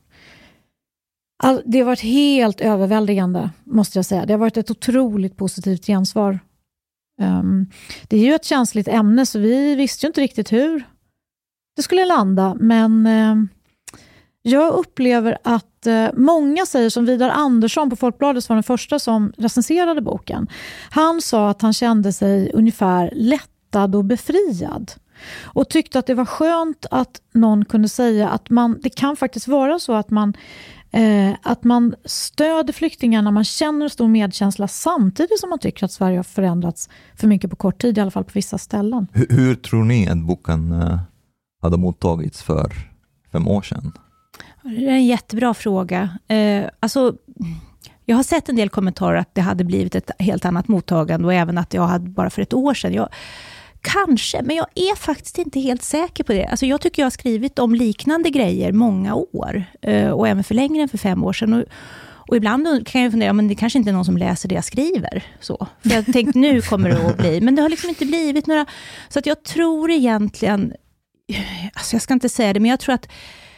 All, det har varit helt överväldigande, måste jag säga. Det har varit ett otroligt positivt gensvar. Um, det är ju ett känsligt ämne så vi visste ju inte riktigt hur det skulle landa, men uh, jag upplever att uh, många säger, som Vidar Andersson på Folkbladet var den första som recenserade boken. Han sa att han kände sig ungefär lättad och befriad och tyckte att det var skönt att någon kunde säga att man, det kan faktiskt vara så att man Eh, att man stöder flyktingarna, man känner stor medkänsla samtidigt som man tycker att Sverige har förändrats för mycket på kort tid, i alla fall på vissa ställen. Hur, hur tror ni att boken uh, hade mottagits för fem år sedan? Det är en jättebra fråga. Eh, alltså, jag har sett en del kommentarer att det hade blivit ett helt annat mottagande och även att jag hade bara för ett år sedan. Jag, kanske, men jag är faktiskt inte helt säker på det. Alltså jag tycker jag har skrivit om liknande grejer många år eh, och även för längre än för fem år sedan. Och, och ibland kan jag fundera, men det kanske inte är någon som läser det jag skriver. Så. För jag tänkte, nu kommer det att bli. Men det har liksom inte blivit några. Så att jag tror egentligen, alltså jag ska inte säga det, men jag tror att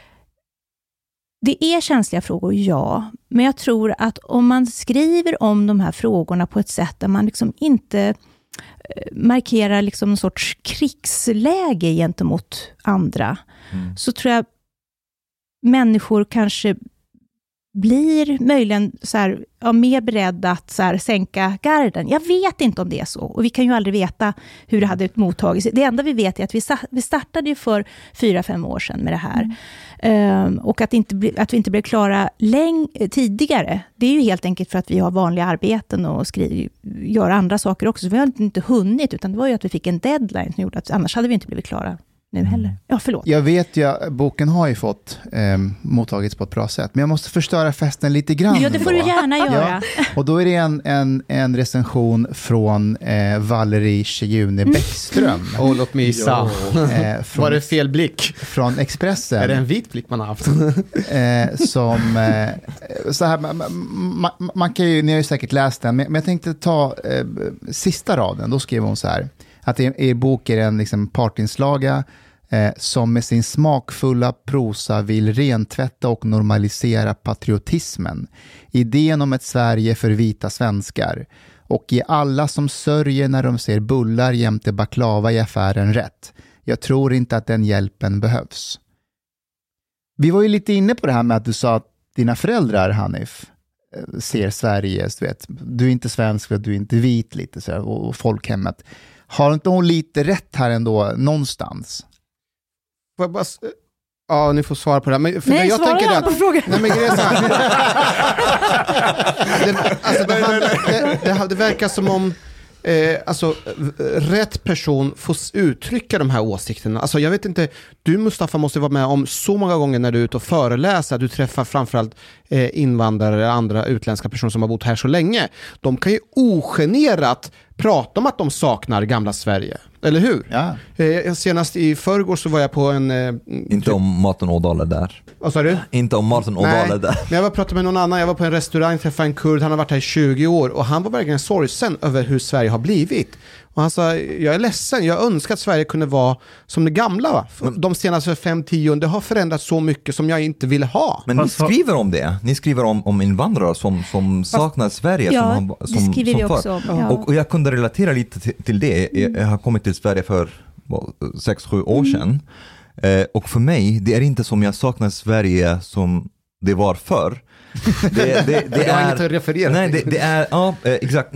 det är känsliga frågor, ja. Men jag tror att om man skriver om de här frågorna på ett sätt där man liksom inte markerar liksom en sorts krigsläge gentemot andra, mm. så tror jag människor kanske blir möjligen så här, ja, mer beredda att så här, sänka garden. Jag vet inte om det är så. Och vi kan ju aldrig veta hur det hade mottagits. Det enda vi vet är att vi, vi startade ju för fyra, fem år sedan med det här. Mm. Um, och att, inte bli, att vi inte blev klara läng- tidigare. Det är ju helt enkelt för att vi har vanliga arbeten och skriver, gör andra saker också. Så vi har inte hunnit, utan det var ju att vi fick en deadline som gjorde att annars hade vi inte blivit klara nu heller. Ja, förlåt. Jag vet ju att boken har ju fått eh, mottagits på ett bra sätt. Men jag måste förstöra festen lite grann. Ja, det får då. Du gärna göra. Ja, och då är det en, en, en recension från eh, Valerie Tjejune Bäckström. Åh, oh, låt mig gissa. Eh, från, var det fel blick? Från Expressen. Är det en vit blick man har haft? eh, som, eh, så här, man, man, man kan ju, ni har ju säkert läst den, men, men jag tänkte ta eh, sista raden. Då skriver hon så här. Att i, i bok är en liksom partinslaga eh, som med sin smakfulla prosa vill rentvätta och normalisera patriotismen. Idén om ett Sverige för vita svenskar. Och ge alla som sörjer när de ser bullar jämte baklava i affären rätt. Jag tror inte att den hjälpen behövs. Vi var ju lite inne på det här med att du sa att dina föräldrar, Hanif, ser Sverige, du vet, du är inte svensk för att du är inte vit lite så här, och, och folkhemmet. Har inte hon lite rätt här ändå någonstans? Får jag bara, ja, ni får svara på det här. Men, för nej, jag svara tänker jag på frågan. Nej, men det är så här. det, alltså, det, det, det, det verkar som om Eh, alltså, rätt person får uttrycka de här åsikterna. Alltså, jag vet inte, du Mustafa måste vara med om så många gånger när du är ute och föreläser, du träffar framförallt eh, invandrare eller andra utländska personer som har bott här så länge. De kan ju ogenerat prata om att de saknar gamla Sverige. Eller hur? Ja. Eh, senast i förrgår så var jag på en... Eh, inte om Martin Ådahl där. Vad sa du? Inte om Martin Ådahl där. Men jag var pratade med någon annan. Jag var på en restaurang, träffade en kurd. Han har varit här i tjugo år. Och han var verkligen sorgsen över hur Sverige har blivit. Och han sa, jag är ledsen. Jag önskar att Sverige kunde vara som det gamla. Va? De senaste fem tio åren, det har förändrats så mycket som jag inte ville ha. Men ni skriver om det. Ni skriver om, om invandrare som, som saknar Sverige. Ja, som har, som, det skriver som vi också om. Ja. Och, och jag kunde relatera lite till, till det. Jag, jag har kommit till Sverige för sex sju år sedan. Mm. Eh, och för mig, det är inte som jag saknar Sverige som det var förr. Det, det, det, det är inget att referera nej, det, det är, ja, exakt.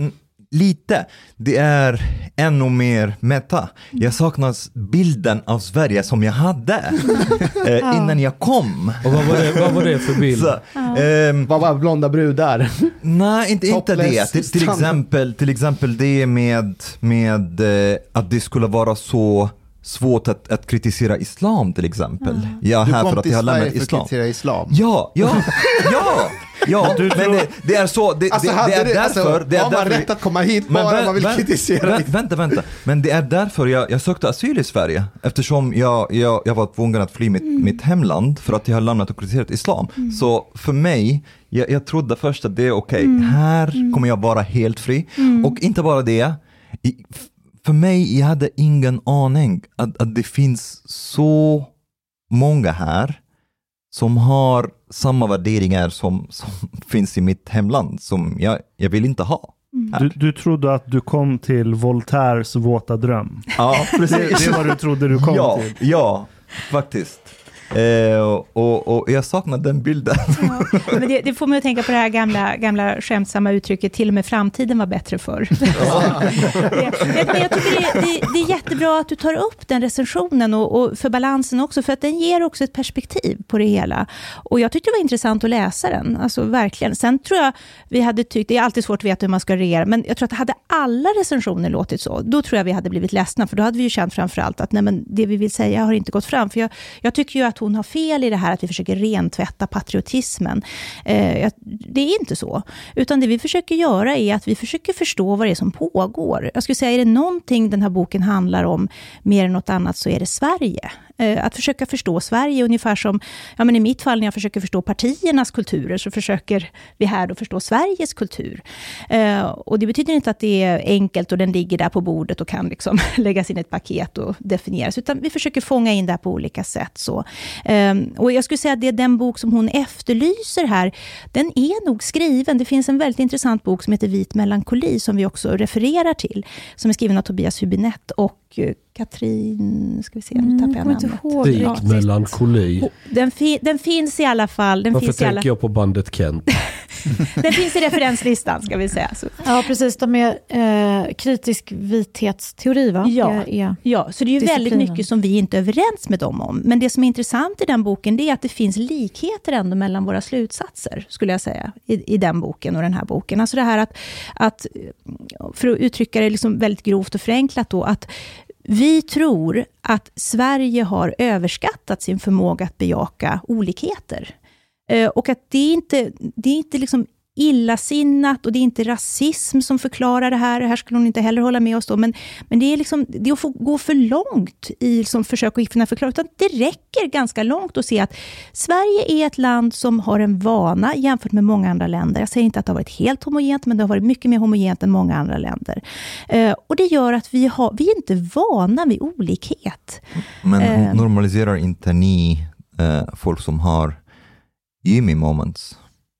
lite. Det är ännu mer meta. Jag saknar bilden av Sverige som jag hade eh, innan jag kom. Och vad var det, vad var det för bild? Så, ehm, vad var blonda brudar? Nej, inte, inte det. Till, till, exempel, till exempel det med, med eh, att det skulle vara så svårt att, att kritisera islam till exempel. Mm. Jag är här för att jag har lämnat islam. För att kritisera islam. Ja, ja, ja. Ja, men det, det är så det, alltså, det, det är det, därför alltså, det är har man därför, rätt att komma hit bara vä- man vill vä- kritisera. Vä- vänta, vänta. Men det är därför jag, jag sökte asyl i Sverige, eftersom jag, jag, jag var tvungen att fly mitt, mm. mitt hemland för att jag har lämnat och kritiserat islam. Mm. Så för mig, jag, jag trodde först att det är okej, okay. mm. här mm. kommer jag vara helt fri. Mm. Och inte bara det, i, för mig, jag hade ingen aning att, att det finns så många här som har samma värderingar som, som finns i mitt hemland som jag, jag vill inte ha. Du, du trodde att du kom till Voltaires våta dröm. Ja, precis. Det, det är vad du trodde du kom ja, till. Ja, faktiskt. Eh, och, och jag saknar den bilden. Ja, men det, det får mig att tänka på det här gamla, gamla skämtsamma uttrycket, till och med framtiden var bättre förr. Ja. det, men jag tycker det, det, det är jättebra att du tar upp den recensionen och, och för balansen också, för att den ger också ett perspektiv på det hela. Och jag tyckte det var intressant att läsa den, alltså verkligen. Sen tror jag vi hade tyckt, det är alltid svårt att veta hur man ska reagera, men jag tror att hade alla recensioner låtit så, då tror jag vi hade blivit ledsna, för då hade vi ju känt framförallt att nej, men det vi vill säga har inte gått fram. För jag, jag tycker ju att hon har fel i det här att vi försöker rentvätta patriotismen. Eh, det är inte så. Utan det vi försöker göra är att vi försöker förstå vad det är som pågår. Jag skulle säga, är det någonting den här boken handlar om mer än något annat, så är det Sverige. Eh, att försöka förstå Sverige, ungefär som ja, men i mitt fall när jag försöker förstå partiernas kulturer, så försöker vi här då förstå Sveriges kultur. Eh, och det betyder inte att det är enkelt och den ligger där på bordet och kan liksom läggas in ett paket och definieras, utan vi försöker fånga in det här på olika sätt. Så. Um, och jag skulle säga att det är den bok som hon efterlyser här, den är nog skriven. Det finns en väldigt intressant bok som heter Vit melankoli som vi också refererar till, som är skriven av Tobias Hübinette och uh, Katrin, ska vi se, nu tappar jag namnet. Vit melankoli. Den, fi- den finns i alla fall. Den Varför finns tänker i alla... jag på bandet Kent? Den finns i referenslistan, ska vi säga. Så. Ja, precis. De är eh, kritisk vithetsteori, va? Ja, är, är ja, så det är ju väldigt mycket som vi inte är överens med dem om. Men det som är intressant i den boken, det är att det finns likheter ändå mellan våra slutsatser, skulle jag säga, i, i den boken och den här boken. Alltså det här att, att för att uttrycka det liksom väldigt grovt och förenklat då, att vi tror att Sverige har överskattat sin förmåga att bejaka olikheter. Eh, och att det är inte, det är inte liksom illasinnat och det är inte rasism som förklarar det här. Det här skulle hon inte heller hålla med oss då. Men, men det är liksom, det är att få gå för långt i liksom försök att finna förklaring. Utan det räcker ganska långt att se att Sverige är ett land som har en vana jämfört med många andra länder. Jag säger inte att det har varit helt homogent, men det har varit mycket mer homogent än många andra länder. Eh, och det gör att vi, har, vi är inte vana vid olikhet. Men eh, normaliserar inte ni eh, folk som har Jimmy moments?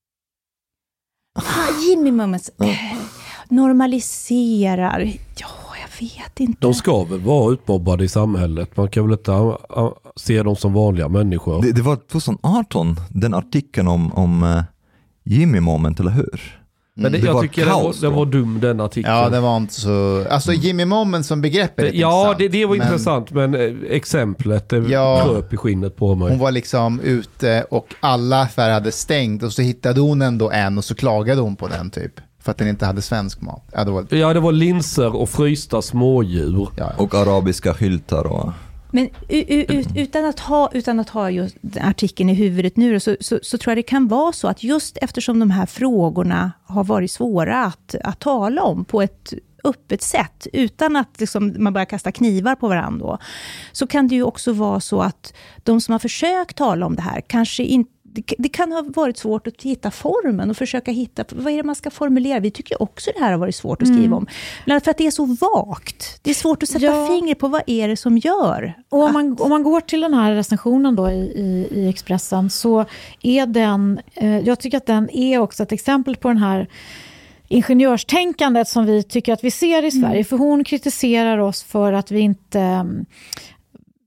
Ah, Jimmy moments. Ja. Normaliserar. Ja, jag vet inte. De ska väl vara utmobbade i samhället. Man kan väl inte uh, uh, se dem som vanliga människor. Det, det var tjugo arton, den artikeln om, om uh, Jimmy moment, eller hur? Men det, det jag var tycker det var, det var dum, den artikeln. Ja, det var inte så... Alltså Jimmy Moment som begrepp är lite Ja, intressant, det, det var men... intressant, men exemplet det ja, kröp i skinnet på mig. Hon var liksom ute och alla affärer hade stängt och så hittade hon ändå en och så klagade hon på den typ. För att den inte hade svensk mat. Ja, det var, ja, det var linser och frysta smådjur. Ja, ja. Och arabiska skyltar och... Men ut, utan, att ha, utan att ha just artikeln i huvudet nu så, så, så tror jag det kan vara så att just eftersom de här frågorna har varit svåra att, att tala om på ett öppet sätt utan att liksom, man börjar kasta knivar på varandra då, så kan det ju också vara så att de som har försökt tala om det här kanske inte, det kan ha varit svårt att hitta formen och försöka hitta, vad är det man ska formulera? Vi tycker också det här har varit svårt att skriva mm. om. Men för att det är så vagt. Det är svårt att sätta ja. finger på vad är det som gör. Och om, att... man, om man går till den här recensionen då i, i, i Expressen, så är den, eh, jag tycker att den är också ett exempel på den här ingenjörstänkandet som vi tycker att vi ser i Sverige. Mm. För hon kritiserar oss för att vi inte...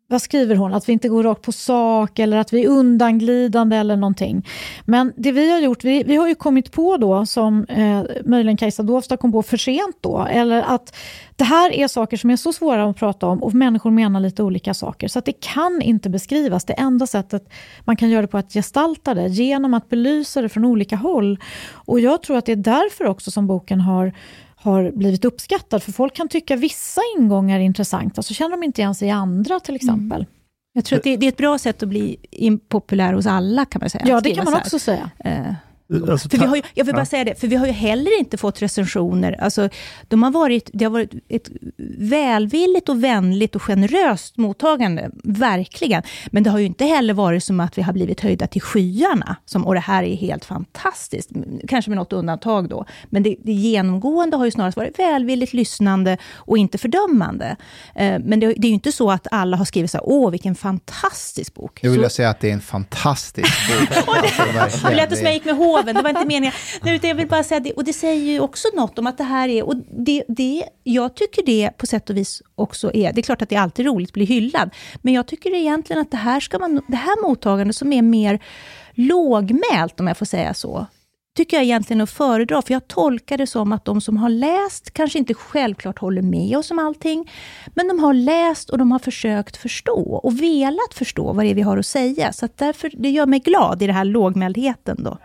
vad skriver hon? Att vi inte går rakt på sak eller att vi är undanglidande eller någonting. Men det vi har gjort, vi, vi har ju kommit på då som eh, möjligen Kajsa Dovstad kom på för sent då. Eller att det här är saker som är så svåra att prata om och människor menar lite olika saker. Så att det kan inte beskrivas. Det enda sättet man kan göra det på att gestalta det genom att belysa det från olika håll. Och jag tror att det är därför också som boken har har blivit uppskattad. För folk kan tycka vissa ingångar är intressanta. Så känner de inte ens i andra till exempel. Mm. Jag tror att det, det är ett bra sätt att bli impopulär hos alla kan man säga. Ja, det kan man också säga. Eh. Alltså, för vi har ju, jag vill bara ja. säga det, för vi har ju heller inte fått recensioner. Alltså, de har varit, det har varit ett välvilligt och vänligt och generöst mottagande, verkligen. Men det har ju inte heller varit som att vi har blivit höjda till skyarna. Som, och det här är helt fantastiskt, kanske med något undantag då. Men det, det genomgående har ju snarast varit välvilligt lyssnande och inte fördömande. Eh, men det, det är ju inte så att alla har skrivit så här, åh vilken fantastisk bok. Jag vill så, säga att det är en fantastisk bok. och det, det lät oss mig gick med hår. Det var inte meningen. Nej, jag vill bara säga det. Och det säger ju också något om att det här är... Och det, det, jag tycker det på sätt och vis också är... Det är klart att det är alltid roligt att bli hyllad. Men jag tycker egentligen att det här, ska man, det här mottagandet som är mer lågmält, om jag får säga så, tycker jag egentligen att föredra. För jag tolkar det som att de som har läst kanske inte självklart håller med oss om allting. Men de har läst och de har försökt förstå. Och velat förstå vad det är vi har att säga. Så att därför, det gör mig glad i det här lågmäldheten då.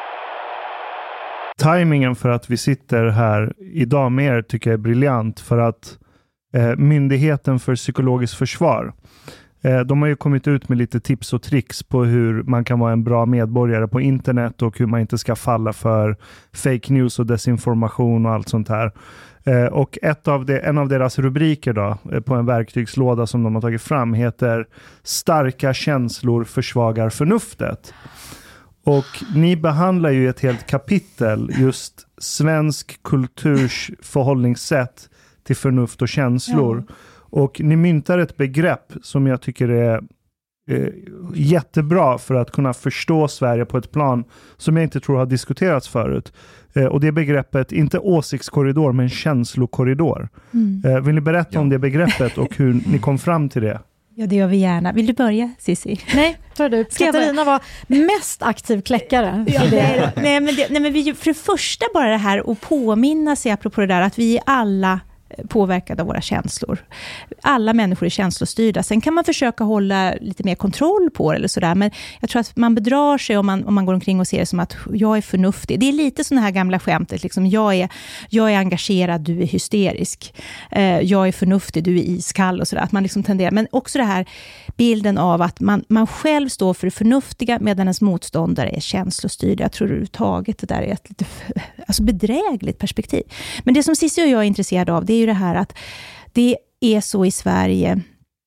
Timingen för att vi sitter här idag med er tycker jag är briljant, för att eh, Myndigheten för psykologiskt försvar, eh, de har ju kommit ut med lite tips och tricks på hur man kan vara en bra medborgare på internet och hur man inte ska falla för fake news och desinformation och allt sånt här. Eh, och ett av det, en av deras rubriker då, eh, på en verktygslåda som de har tagit fram heter "Starka känslor försvagar förnuftet". Och ni behandlar ju ett helt kapitel just svensk kulturs förhållningssätt till förnuft och känslor. Ja. Och ni myntar ett begrepp som jag tycker är eh, jättebra för att kunna förstå Sverige på ett plan som jag inte tror har diskuterats förut. Eh, och det är begreppet, inte åsiktskorridor, men känslokorridor. Mm. Eh, vill ni berätta ja. om det begreppet och hur ni kom fram till det? Ja, det gör vi gärna. Vill du börja, Cissi? Nej, tar du. Katarina var mest aktiv kläckare. Ja, nej, nej, men det, nej, men vi, för det första bara det här att påminna sig apropå det där att vi är alla påverkade av våra känslor. Alla människor är känslostyrda. Sen kan man försöka hålla lite mer kontroll på det eller sådär, men jag tror att man bedrar sig om man, om man går omkring och ser det som att jag är förnuftig. Det är lite sådana här gamla skämtet, liksom, jag, är, jag är engagerad, du är hysterisk. Eh, jag är förnuftig, du är iskall och sådär. Att man liksom tenderar, men också det här bilden av att man, man själv står för det förnuftiga medan ens motståndare är känslostyrd. Jag tror överhuvudtaget det där är ett lite alltså bedrägligt perspektiv. Men det som Cissi och jag är intresserade av, det är ju det här att det är så i Sverige,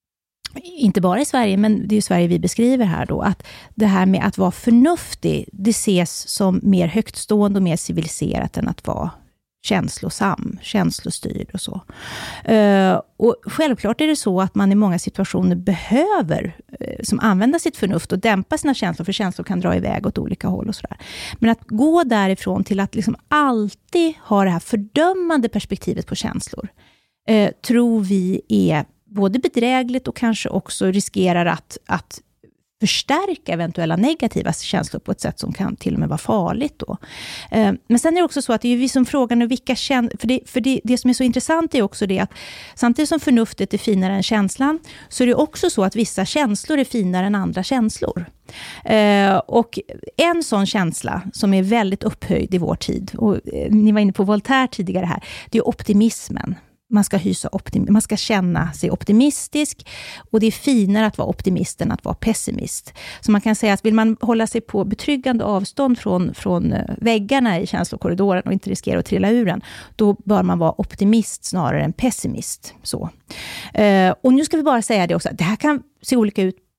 inte bara i Sverige, men det är ju Sverige vi beskriver här då, att det här med att vara förnuftig, det ses som mer högtstående och mer civiliserat än att vara känslosam, känslostyrd och så. Uh, och självklart är det så att man i många situationer behöver uh, som använda sitt förnuft och dämpa sina känslor, för känslor kan dra iväg åt olika håll och sådär. Men att gå därifrån till att liksom alltid ha det här fördömande perspektivet på känslor uh, tror vi är både bedrägligt och kanske också riskerar att, att förstärka eventuella negativa känslor på ett sätt som kan till och med vara farligt då. Eh, men sen är det också så att det är ju vi som frågar nu vilka känslor, för, det, för det, det som är så intressant är också det att samtidigt som förnuftet är finare än känslan, så är det också så att vissa känslor är finare än andra känslor. Eh, och en sån känsla som är väldigt upphöjd i vår tid, och eh, ni var inne på Voltaire tidigare här, det är optimismen. Man ska hysa optim- man ska känna sig optimistisk, och det är finare att vara optimist än att vara pessimist. Så man kan säga att vill man hålla sig på betryggande avstånd från, från väggarna i känslokorridoren och inte riskera att trilla ur den, då bör man vara optimist snarare än pessimist. Så. Eh, och nu ska vi bara säga det också, det här kan se olika ut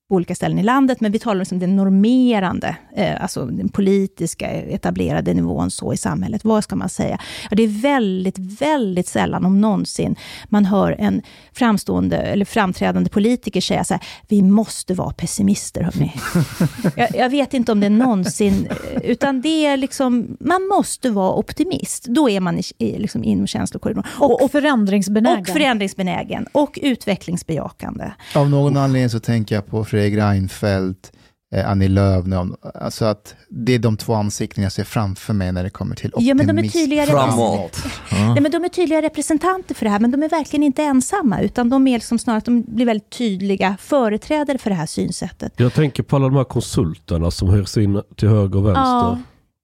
på olika ställen i landet, men vi talar om den normerande, eh, alltså den politiska etablerade nivån så i samhället. Vad ska man säga? Ja, det är väldigt, väldigt sällan om någonsin man hör en framstående eller framträdande politiker säga så här, vi måste vara pessimister, hörni. jag, jag vet inte om det någonsin, utan det är liksom, man måste vara optimist. Då är man i, i, liksom inom känslokorridoren. Och, och förändringsbenägen. Och förändringsbenägen. Och utvecklingsbejakande. Av någon anledning så tänker jag på Fredrik Reinfeldt, eh, Annie Lööf. Alltså att det är de två ansikten jag ser framför mig när det kommer till optimism. Ja, men de är tydliga framåt. Ja. Nej, men de är tydliga representanter för det här, men de är verkligen inte ensamma, utan de är liksom snarare att de blir väldigt tydliga företrädare för det här synsättet. Jag tänker på alla de här konsulterna som hörs in till höger och vänster. Ja.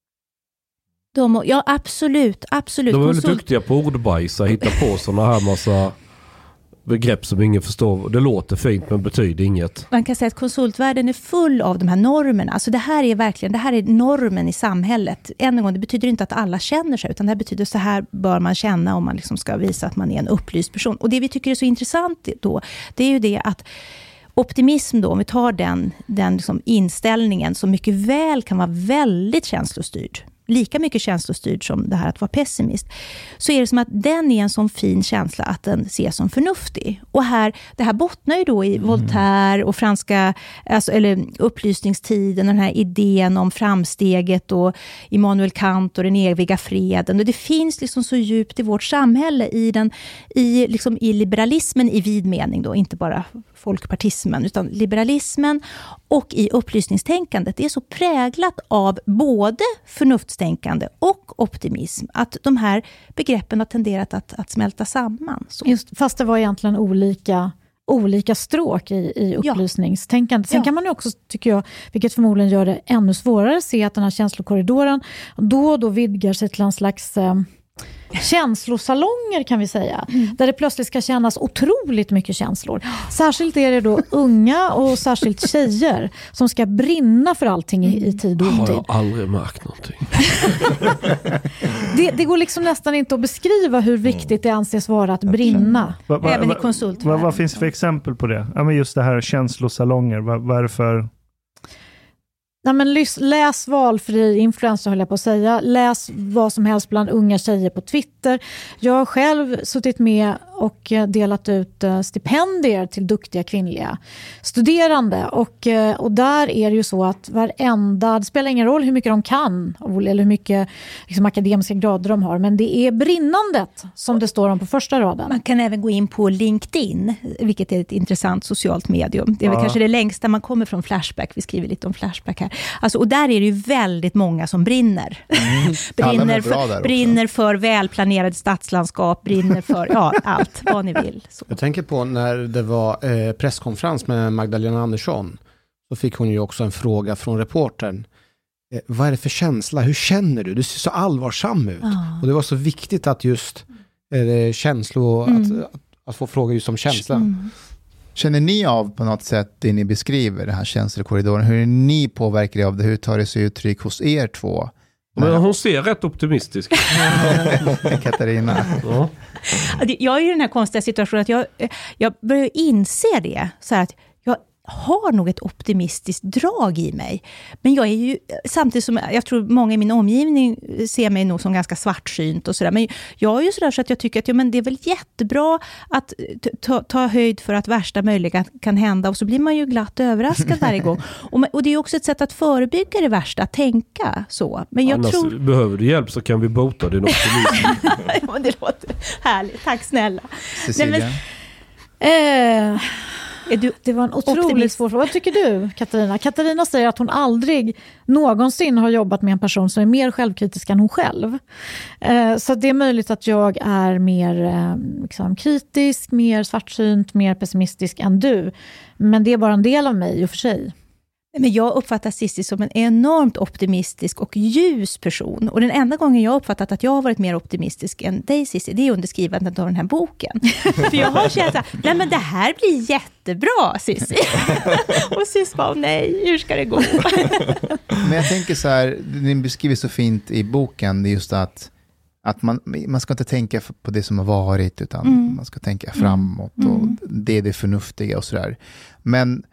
De, ja, absolut, absolut. De är väldigt Konsult... duktiga på ordbajsa, hitta på sådana här massa begrepp som ingen förstår. Det låter fint men betyder inget. Man kan säga att konsultvärlden är full av de här normerna. Alltså det här är verkligen, det här är normen i samhället. Än en gång, det betyder inte att alla känner sig, utan det betyder så här bör man känna om man liksom ska visa att man är en upplyst person. Och det vi tycker är så intressant då, det är ju det att optimism då, om vi tar den, den liksom inställningen som mycket väl kan vara väldigt känslostyrd, lika mycket känslostyrd som det här att vara pessimist, så är det som att den är en sån fin känsla att den ses som förnuftig. Och här, det här bottnar ju då i Voltaire och franska, alltså, eller upplysningstiden, den här idén om framsteget och Immanuel Kant och den eviga freden. Och det finns liksom så djupt i vårt samhälle i, den, i, liksom i liberalismen i vid mening då, inte bara folkpartismen, utan liberalismen och i upplysningstänkandet. Det är så präglat av både förnuftstänkande och optimism att de här begreppen har tenderat att, att smälta samman. Så. Just, fast det var egentligen olika, olika stråk i, i upplysningstänkandet. Sen ja. kan man ju också, tycker jag, vilket förmodligen gör det ännu svårare, se att den här känslokorridoren då och då vidgar sig till en slags eh, känslosalonger kan vi säga. Mm. Där det plötsligt ska kännas otroligt mycket känslor. Särskilt är det då unga och särskilt tjejer som ska brinna för allting i, i tid och otid. Har jag aldrig märkt någonting. det, det går liksom nästan inte att beskriva hur viktigt det anses vara att brinna. Va, va, Även va, i konsultvärlden. Vad va finns det för exempel på det? Ja, men just det här känslosalonger. Va, varför... Nej, men lys, läs valfri influencer höll jag på att säga. Läs vad som helst bland unga tjejer på Twitter. Jag har själv suttit med och delat ut stipendier till duktiga kvinnliga studerande. Och, och där är det ju så att varenda, det spelar ingen roll hur mycket de kan eller hur mycket liksom, akademiska grader de har. Men det är brinnandet som det står om på första raden. Man kan även gå in på LinkedIn, vilket är ett intressant socialt medium. Det är väl ja. kanske det längsta man kommer från Flashback. Vi skriver lite om Flashback här. Alltså, och där är det ju väldigt många som brinner. Mm. brinner, för, brinner för välplanerade stadslandskap, brinner för ja, allt, vad ni vill. Så. Jag tänker på när det var eh, presskonferens med Magdalena Andersson, så fick hon ju också en fråga från reportern. Eh, vad är det för känsla? Hur känner du? Du ser så allvarsam ut. Ah. Och det var så viktigt att just eh, känslo, mm. att, att, att få fråga just om känslan. Mm. Känner ni av på något sätt det ni beskriver, den här känslokorridoren? Hur är ni påverkade av det? Hur tar det sig uttryck hos er två? Men hon ser rätt optimistisk. Katarina. Ja. Jag är i den här konstiga situationen att jag, jag börjar inse det. Så här att jag har nog ett optimistiskt drag i mig. Men jag är ju, samtidigt som jag tror många i min omgivning ser mig nog som ganska svartsynt och sådär. Men jag är ju sådär så att jag tycker att ja, men det är väl jättebra att ta, ta höjd för att värsta möjliga kan hända. Och så blir man ju glatt överraskad varje gång. Och, och det är också ett sätt att förebygga det värsta, att tänka så. Men jag Annars tror... behöver du hjälp så kan vi bota din optimism. Ja, det låter härligt. Tack snälla. Cecilia? Nej, men, eh... Du, det var en otroligt optimist. Svår fråga. Vad tycker du, Katarina? Katarina säger att hon aldrig någonsin har jobbat med en person som är mer självkritisk än hon själv. Eh, så det är möjligt att jag är mer eh, liksom, kritisk, mer svartsynt, mer pessimistisk än du. Men det är bara en del av mig i och för sig. Men jag uppfattar Cissi som en enormt optimistisk och ljus person. Och den enda gången jag har uppfattat att jag har varit mer optimistisk än dig, Cissi, det är under skrivandet av den här boken. För jag har känt att nej, men det här blir jättebra, Cissi. Och Cissi bara, nej, hur ska det gå? Men jag tänker så här, ni beskriver så fint i boken, det är just att, att man, man ska inte tänka på det som har varit, utan mm. man ska tänka framåt. Och mm. det är det förnuftiga och sådär. Men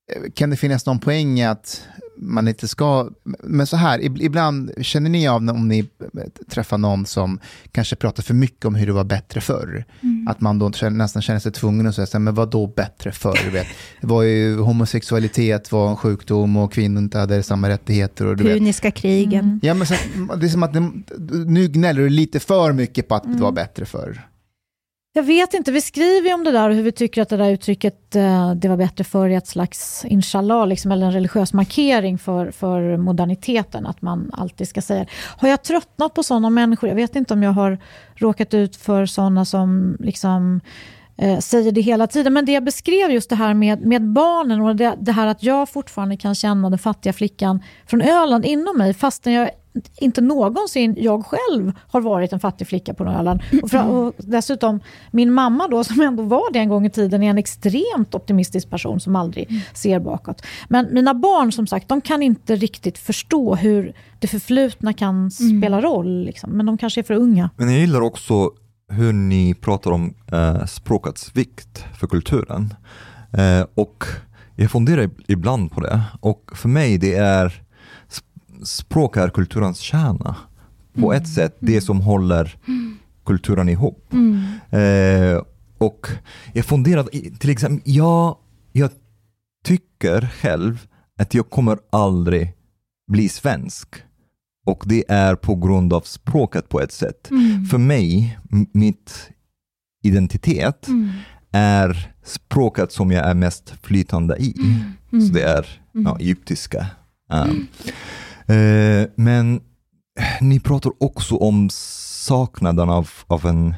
kan det finnas någon poäng att man inte ska, men så här, ibland känner ni av om ni träffar någon som kanske pratar för mycket om hur det var bättre förr, mm. att man då nästan känner sig tvungen att säga, men vad då bättre förr? Vet? Det var ju homosexualitet var en sjukdom och kvinnor inte hade samma rättigheter. Och du Puniska vet. krigen. Mm. Ja, men så, det är som att det, nu gnäller du lite för mycket på att mm. det var bättre förr. Jag vet inte, vi skriver ju om det där och hur vi tycker att det där uttrycket eh, det var bättre för ett slags inshallah liksom, eller en religiös markering för, för moderniteten, att man alltid ska säga. Har jag tröttnat på sådana människor? Jag vet inte om jag har råkat ut för sådana som liksom eh, säger det hela tiden, men det jag beskrev just det här med, med barnen och det, det här att jag fortfarande kan känna den fattiga flickan från Öland inom mig fastän jag inte någonsin jag själv har varit en fattig flicka på Öland. Och, för, och dessutom min mamma då som ändå var det en gång i tiden är en extremt optimistisk person som aldrig mm. ser bakåt. Men mina barn som sagt, de kan inte riktigt förstå hur det förflutna kan mm. spela roll. Liksom. Men de kanske är för unga. Men jag gillar också hur ni pratar om eh, språkets vikt för kulturen. Eh, och jag funderar ibland på det. Och för mig det är språk är kulturens kärna. På mm. ett sätt, det som håller mm. kulturen ihop. Mm. Eh, och jag funderar, till exempel, jag, jag tycker själv att jag kommer aldrig bli svensk. Och det är på grund av språket på ett sätt. Mm. För mig, m- mitt identitet mm. är språket som jag är mest flytande i. Mm. Så det är mm. ja, egyptiska. Um, mm. Uh, men ni pratar också om saknaden av, av en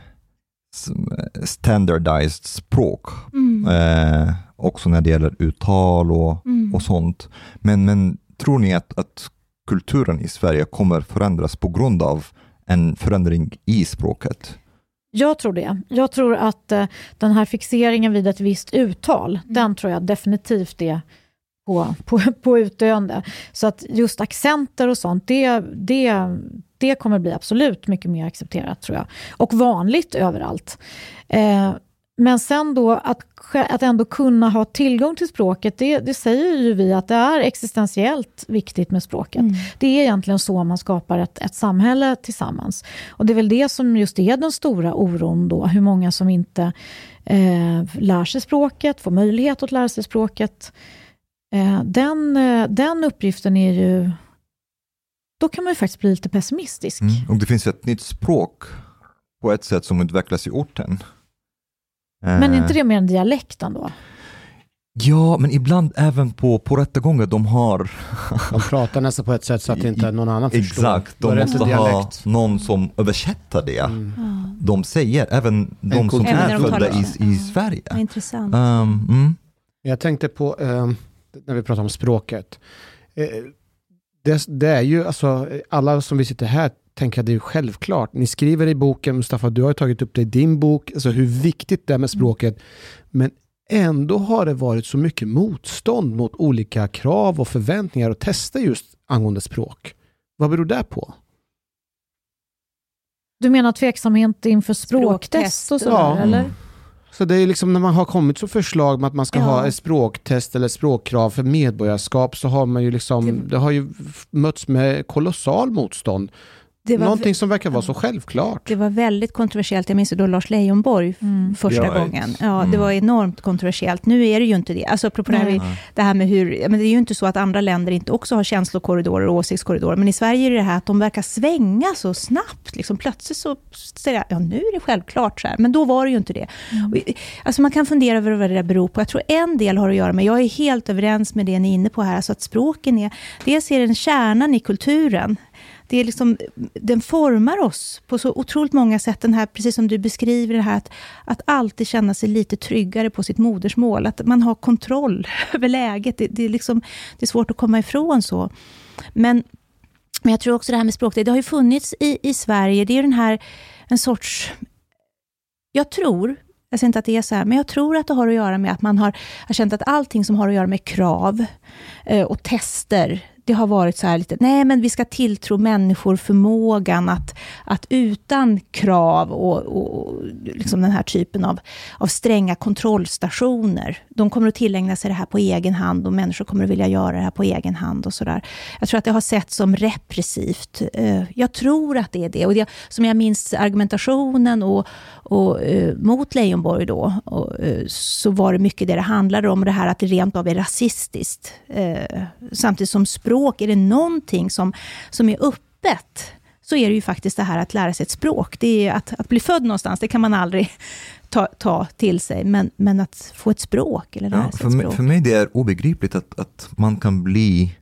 standardized språk. Mm. Uh, också när det gäller uttal och, mm. och sånt. Men, men tror ni att, att kulturen i Sverige kommer förändras på grund av en förändring i språket? Jag tror det. Jag tror att uh, den här fixeringen vid ett visst uttal, mm. den tror jag definitivt är På, på, på utdöende. Så att just accenter och sånt, det, det, det kommer bli absolut mycket mer accepterat tror jag. Och vanligt överallt. Eh, men sen då att, att ändå kunna ha tillgång till språket, det, det säger ju vi att det är existentiellt viktigt med språket. Mm. Det är egentligen så man skapar ett, ett samhälle tillsammans. Och det är väl det som just är den stora oron då. Hur många som inte eh, lär sig språket, får möjlighet att lära sig språket. Den, den uppgiften är ju, då kan man ju faktiskt bli lite pessimistisk. Mm. Och det finns ett nytt språk på ett sätt som utvecklas i orten. Men är inte det mer en dialekten då? Ja, men ibland även på, på rättegångar de har... De pratar nästan på ett sätt så att inte någon annan förstår. Exakt, de måste ha någon som översätter det. Mm. De säger, även de en som är födda i, i Sverige. Ja, intressant. Um, mm. Jag tänkte på... Um, när vi pratar om språket. Det, det är ju, alltså, alla som vi sitter här tänker att det är självklart. Ni skriver i boken, Mustafa, du har tagit upp det i din bok, alltså hur viktigt det är med språket. Men ändå har det varit så mycket motstånd mot olika krav och förväntningar och tester just angående språk. Vad beror det på? Du menar tveksamhet inför språktest och sådär, ja. Eller? Så det är liksom när man har kommit så förslag med att man ska ja. ha ett språktest eller språkkrav för medborgarskap, så har man ju liksom, det, det har ju mötts med kolossal motstånd. Det var någonting som verkar vara så självklart. Det var väldigt kontroversiellt. Jag minns då Lars Leijonborg mm. första ja, gången. Ja, mm. Det var enormt kontroversiellt. Nu är det ju inte det. Alltså apropå det här, det här med hur... Men det är ju inte så att andra länder inte också har känslokorridorer och åsiktskorridorer. Men i Sverige är det här att de verkar svänga så snabbt. Liksom plötsligt så säger jag, ja nu är det självklart så här. Men då var det ju inte det. Mm. Och, alltså man kan fundera över vad det där beror på. Jag tror en del har att göra med, jag är helt överens med det ni är inne på här. Alltså att språken är, dels är den kärnan i kulturen. Det är liksom, den formar oss på så otroligt många sätt. Den här, precis som du beskriver det här, att, att alltid känna sig lite tryggare på sitt modersmål. Att man har kontroll över läget. Det, det, är, liksom, det är svårt att komma ifrån så. Men, men jag tror också det här med språk, det, det har ju funnits i, i Sverige. Det är den här, en sorts... Jag tror... Jag säger inte att det är så här, men jag tror att det har att göra med att man har, har känt att allting som har att göra med krav eh, och tester, det har varit så här lite, nej men vi ska tilltro människor förmågan att, att utan krav och, och liksom den här typen av, av stränga kontrollstationer, de kommer att tillägna sig det här på egen hand och människor kommer att vilja göra det här på egen hand och sådär. Jag tror att det har sett som repressivt. Jag tror att det är det. Och det, som jag minns argumentationen och, och uh, mot Leijonborg då, och, uh, så var det mycket det det handlade om, det här att det rent av är rasistiskt. Uh, samtidigt som språk, är det någonting som, som är öppet, så är det ju faktiskt det här att lära sig ett språk. Det är att, att bli född någonstans, det kan man aldrig ta, ta till sig. Men, men att få ett språk eller lära ja, sig för ett mig, språk. För mig det är obegripligt att, att man kan bli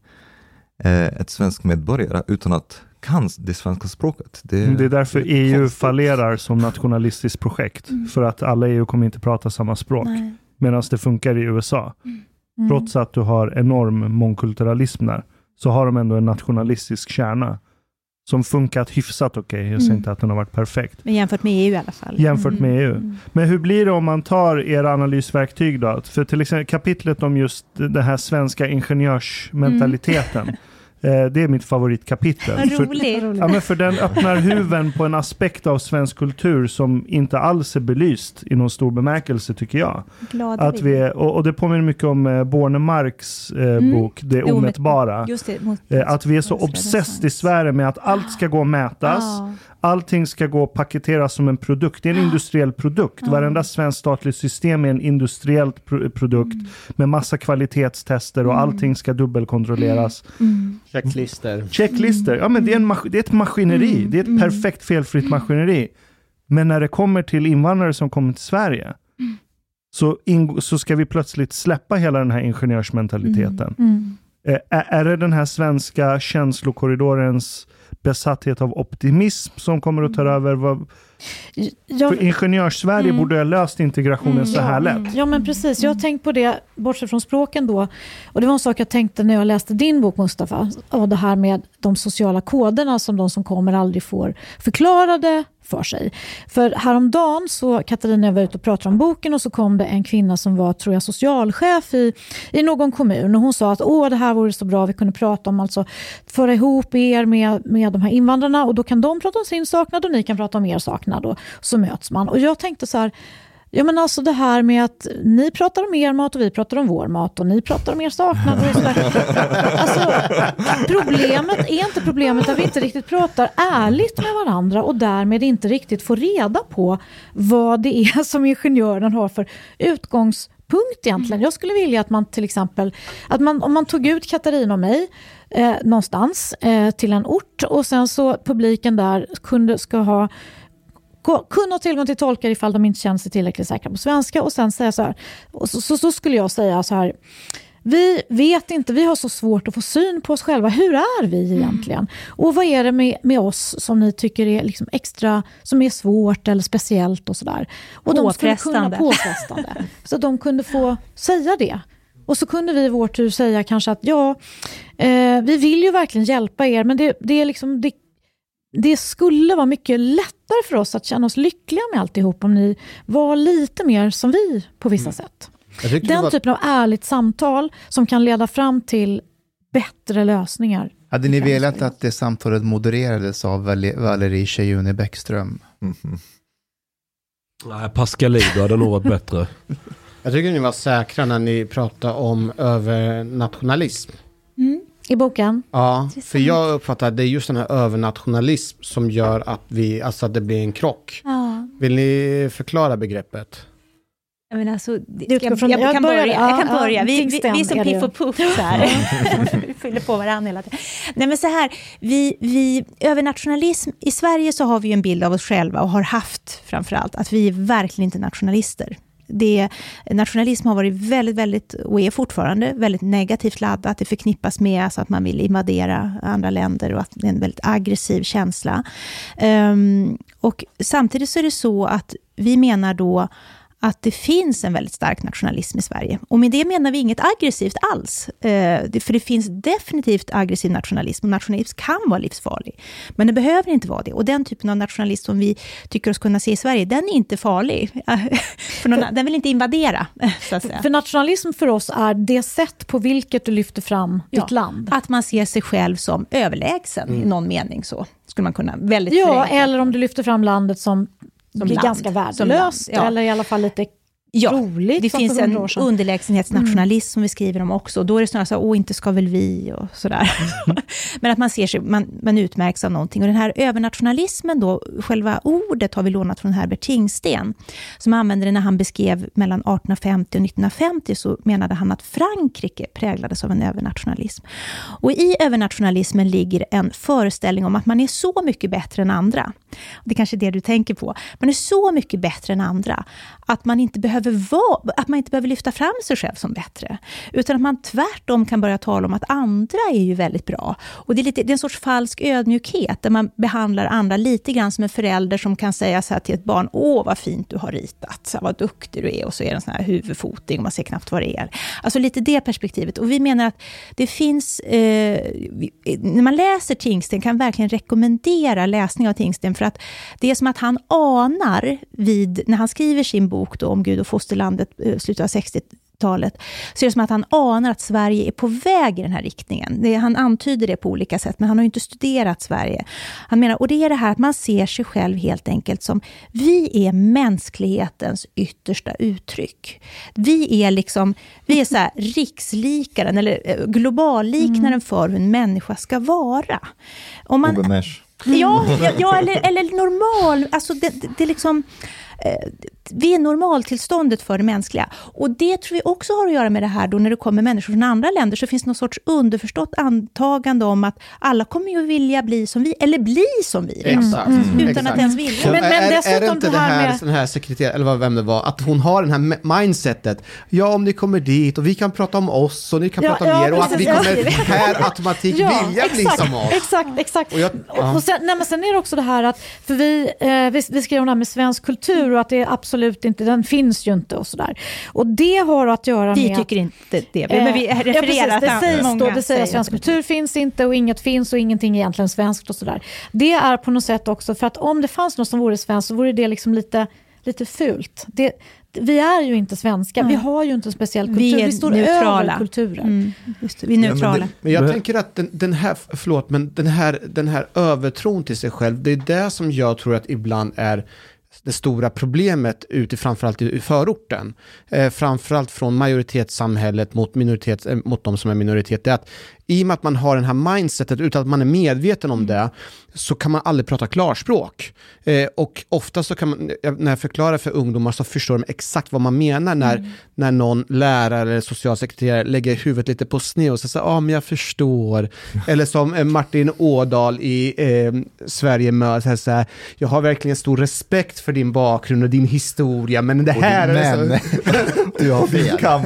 eh, ett svensk medborgare utan att kan det svenska språket. Det, det är därför det är E U konstigt. fallerar som nationalistiskt projekt. Mm. För att alla E U kommer inte prata samma språk. Medan det funkar i U S A. Mm. Trots att du har enorm mångkulturalism där, så har de ändå en nationalistisk kärna som funkat hyfsat okej. Okay. Jag säger mm. inte att den har varit perfekt. Men jämfört med E U i alla fall. Jämfört mm. med E U. Mm. Men hur blir det om man tar era analysverktyg då? För till exempel kapitlet om just den här svenska ingenjörsmentaliteten. Mm. Det är mitt favoritkapitel. Vad roligt. För, ja, men för den öppnar huven på en aspekt av svensk kultur som inte alls är belyst i någon stor bemärkelse, tycker jag. Glada att vi, och, och det påminner mycket om eh, Bornemarks eh, mm. bok Det omätbara. Just det, mot, eh, att vi är så obsessed i Sverige med att allt ska gå att mätas. Ah. Allting ska gå och paketeras som en produkt. Det är en industriell produkt. Ah. Varenda svensk statligt system är en industriellt pro- produkt mm. med massa kvalitetstester och mm. allting ska dubbelkontrolleras. Mm. Checklister. Checklister. Ja, men det är, en mas- det är ett maskineri. Mm. Det är ett mm. perfekt felfritt maskineri. Men när det kommer till invandrare som kommer till Sverige mm. så, ing- så ska vi plötsligt släppa hela den här ingenjörsmentaliteten. Mm. Mm. Eh, är det den här svenska känslokorridorens besatthet av optimism som kommer att ta över? Vad... Jag... För ingenjörs-Sverige mm. borde ha löst integrationen mm, så här ja, lätt. Ja, men precis. Jag har tänkt på det, bortsett från språken då. Och det var en sak jag tänkte när jag läste din bok, Mustafa. Och det här med de sociala koderna som de som kommer aldrig får förklarade för sig. För häromdagen så, Katarina var ute och pratade om boken och så kom det en kvinna som var, tror jag, socialchef i, i någon kommun. Och hon sa att åh, det här vore så bra, vi kunde prata om, alltså föra ihop er med, med de här invandrarna och då kan de prata om sin saknad och ni kan prata om er saknad och så möts man. Och jag tänkte så här, ja men alltså det här med att ni pratar om er mat och vi pratar om vår mat och ni pratar om er saknad och sådär. Alltså problemet är inte problemet att vi inte riktigt pratar ärligt med varandra och därmed inte riktigt får reda på vad det är som ingenjören har för utgångspunkt egentligen. Jag skulle vilja att man till exempel, att man, om man tog ut Katarina och mig eh, någonstans eh, till en ort och sen så publiken där kunde, ska ha kunna ha tillgång till tolkar ifall de inte känner sig tillräckligt säkra på svenska och sen säga så här, och så, så, så skulle jag säga så här, vi vet inte, vi har så svårt att få syn på oss själva, hur är vi egentligen? Mm. Och vad är det med, med oss som ni tycker är liksom extra, som är svårt eller speciellt och sådär. Och de skulle kunna påfrestande. Så de kunde få säga det. Och så kunde vi i vår tur säga kanske att ja, eh, vi vill ju verkligen hjälpa er, men det, det är liksom, det Det skulle vara mycket lättare för oss att känna oss lyckliga med alltihop om ni var lite mer som vi på vissa mm. sätt. Den var... typen av ärligt samtal som kan leda fram till bättre lösningar. Hade ni velat att det samtalet modererades av Val- Valerie Tjejuni Bäckström? Mm-hmm. Nej, Pascalido hade nog varit bättre. Jag tycker ni var säkra när ni pratade om övernationalism. Mm. I boken? Ja, för jag uppfattar att det är just den här övernationalism som gör att vi, alltså att det blir en krock. Ja. Vill ni förklara begreppet? Jag menar, alltså, jag, jag, jag, jag, kan börja, jag kan börja. Ja, vi, vi, vi är som Piff och Puff så här. Vi fyller på varandra hela tiden. Nej men så här, vi, vi, övernationalism, i Sverige så har vi en bild av oss själva och har haft framförallt att vi är verkligen inte nationalister. Det, nationalism har varit väldigt, väldigt och är fortfarande väldigt negativt laddat. Det förknippas med alltså att man vill invadera andra länder och att det är en väldigt aggressiv känsla. Um, och samtidigt så är det så att vi menar då att det finns en väldigt stark nationalism i Sverige. Och med det menar vi inget aggressivt alls. Eh, det, för det finns definitivt aggressiv nationalism. Och nationalism kan vara livsfarlig. Men det behöver inte vara det. Och den typen av nationalism som vi tycker oss kunna se i Sverige, den är inte farlig. för någon, den vill inte invadera, så att säga. För nationalism för oss är det sätt på vilket du lyfter fram ja, ditt land. Att man ser sig själv som överlägsen mm. i någon mening, så skulle man kunna väldigt Ja, förenkla. eller om du lyfter fram landet som, som blir land. ganska värdelöst. Ja. Eller i alla fall lite ja, roligt. Det finns en underlägsenhetsnationalism mm. som vi skriver om också. Då är det snarare så, åh, inte ska väl vi och sådär. Mm. Men att man ser sig, man, man utmärks av någonting. Och den här övernationalismen då, själva ordet har vi lånat från Herbert Tingsten, som använde det när han beskrev mellan arton femtio och nitton femtio, så menade han att Frankrike präglades av en övernationalism. Och i övernationalismen ligger en föreställning om att man är så mycket bättre än andra. Det är kanske det du tänker på. Man är så mycket bättre än andra att man inte behöver vara, att man inte behöver lyfta fram sig själv som bättre, utan att man tvärtom kan börja tala om att andra är ju väldigt bra. Och det är, lite, det är en sorts falsk ödmjukhet där man behandlar andra lite grann som en förälder som kan säga så här till ett barn: åh vad fint du har ritat, så här, vad duktig du är, och så är det en sån här huvudfoting och man ser knappt vad det är. Alltså lite det perspektivet. Och vi menar att det finns, eh, när man läser Tingsten kan verkligen rekommendera läsning av Tingsten, för att det är som att han anar vid, när han skriver sin bok då, om Gud och fosterlandet, slutet av sextiotalet, så är det som att han anar att Sverige är på väg i den här riktningen. Det, han antyder det på olika sätt, men han har ju inte studerat Sverige. Han menar, och det är det här att man ser sig själv helt enkelt som, vi är mänsklighetens yttersta uttryck. Vi är liksom, vi är så här rikslikaren eller globalliknaren mm. för hur en människa ska vara. Om man, ja, ja, eller, eller normal, alltså det, det, det är liksom, eh, vi är normaltillståndet för det mänskliga. Och det tror vi också har att göra med det här då, när det kommer människor från andra länder, så finns det någon sorts underförstått antagande om att alla kommer ju vilja bli som vi, eller bli som vi. Mm. Mm. Utan Exakt. att ens vilja. Men, men är, är det inte det här, med... den här sekreteraren, eller vad, vem det var, att hon har den här mindsetet, ja, om ni kommer dit och vi kan prata om oss och ni kan ja, prata om ja, er, och att vi kommer här automatik ja, vilja exakt, bli som oss. Exakt, exakt. Och, jag, ja. och sen, nej, men sen är det också det här att, för vi, eh, vi, vi skrev om det här med svensk kultur och att det är absolut inte, den finns ju inte och sådär. Och det har att göra vi med... Vi tycker inte det, men vi refererar ja, det sägs många då, det säger att svensk kultur finns inte och inget finns och ingenting är egentligen svenskt och sådär. Det är på något sätt också, för att om det fanns något som vore svenskt så vore det liksom lite, lite fult. Det, vi är ju inte svenska, mm. vi har ju inte en speciell kultur, vi, vi står neutrala. Över kulturen. Mm. Just det, vi är neutrala. Ja, men, det, men jag men... tänker att den, den här, förlåt, men den här, den här övertron till sig själv, det är det som jag tror att ibland är det stora problemet ute framförallt i förorten. Eh, framförallt från majoritetssamhället mot, minoritet, eh, mot de som är minoritet. Det är att i och med att man har den här mindsetet utan att man är medveten om det, så kan man aldrig prata klarspråk. Eh, och ofta så kan man, när jag förklarar för ungdomar så förstår de exakt vad man menar när, mm. när någon lärare eller socialsekreterare lägger huvudet lite på sned och säger, ja ah, men jag förstår. Eller som eh, Martin Ådahl i eh, Sverige möter, så här, jag har verkligen stor respekt för din bakgrund och din historia, men det här är så... du har fel. Kamp.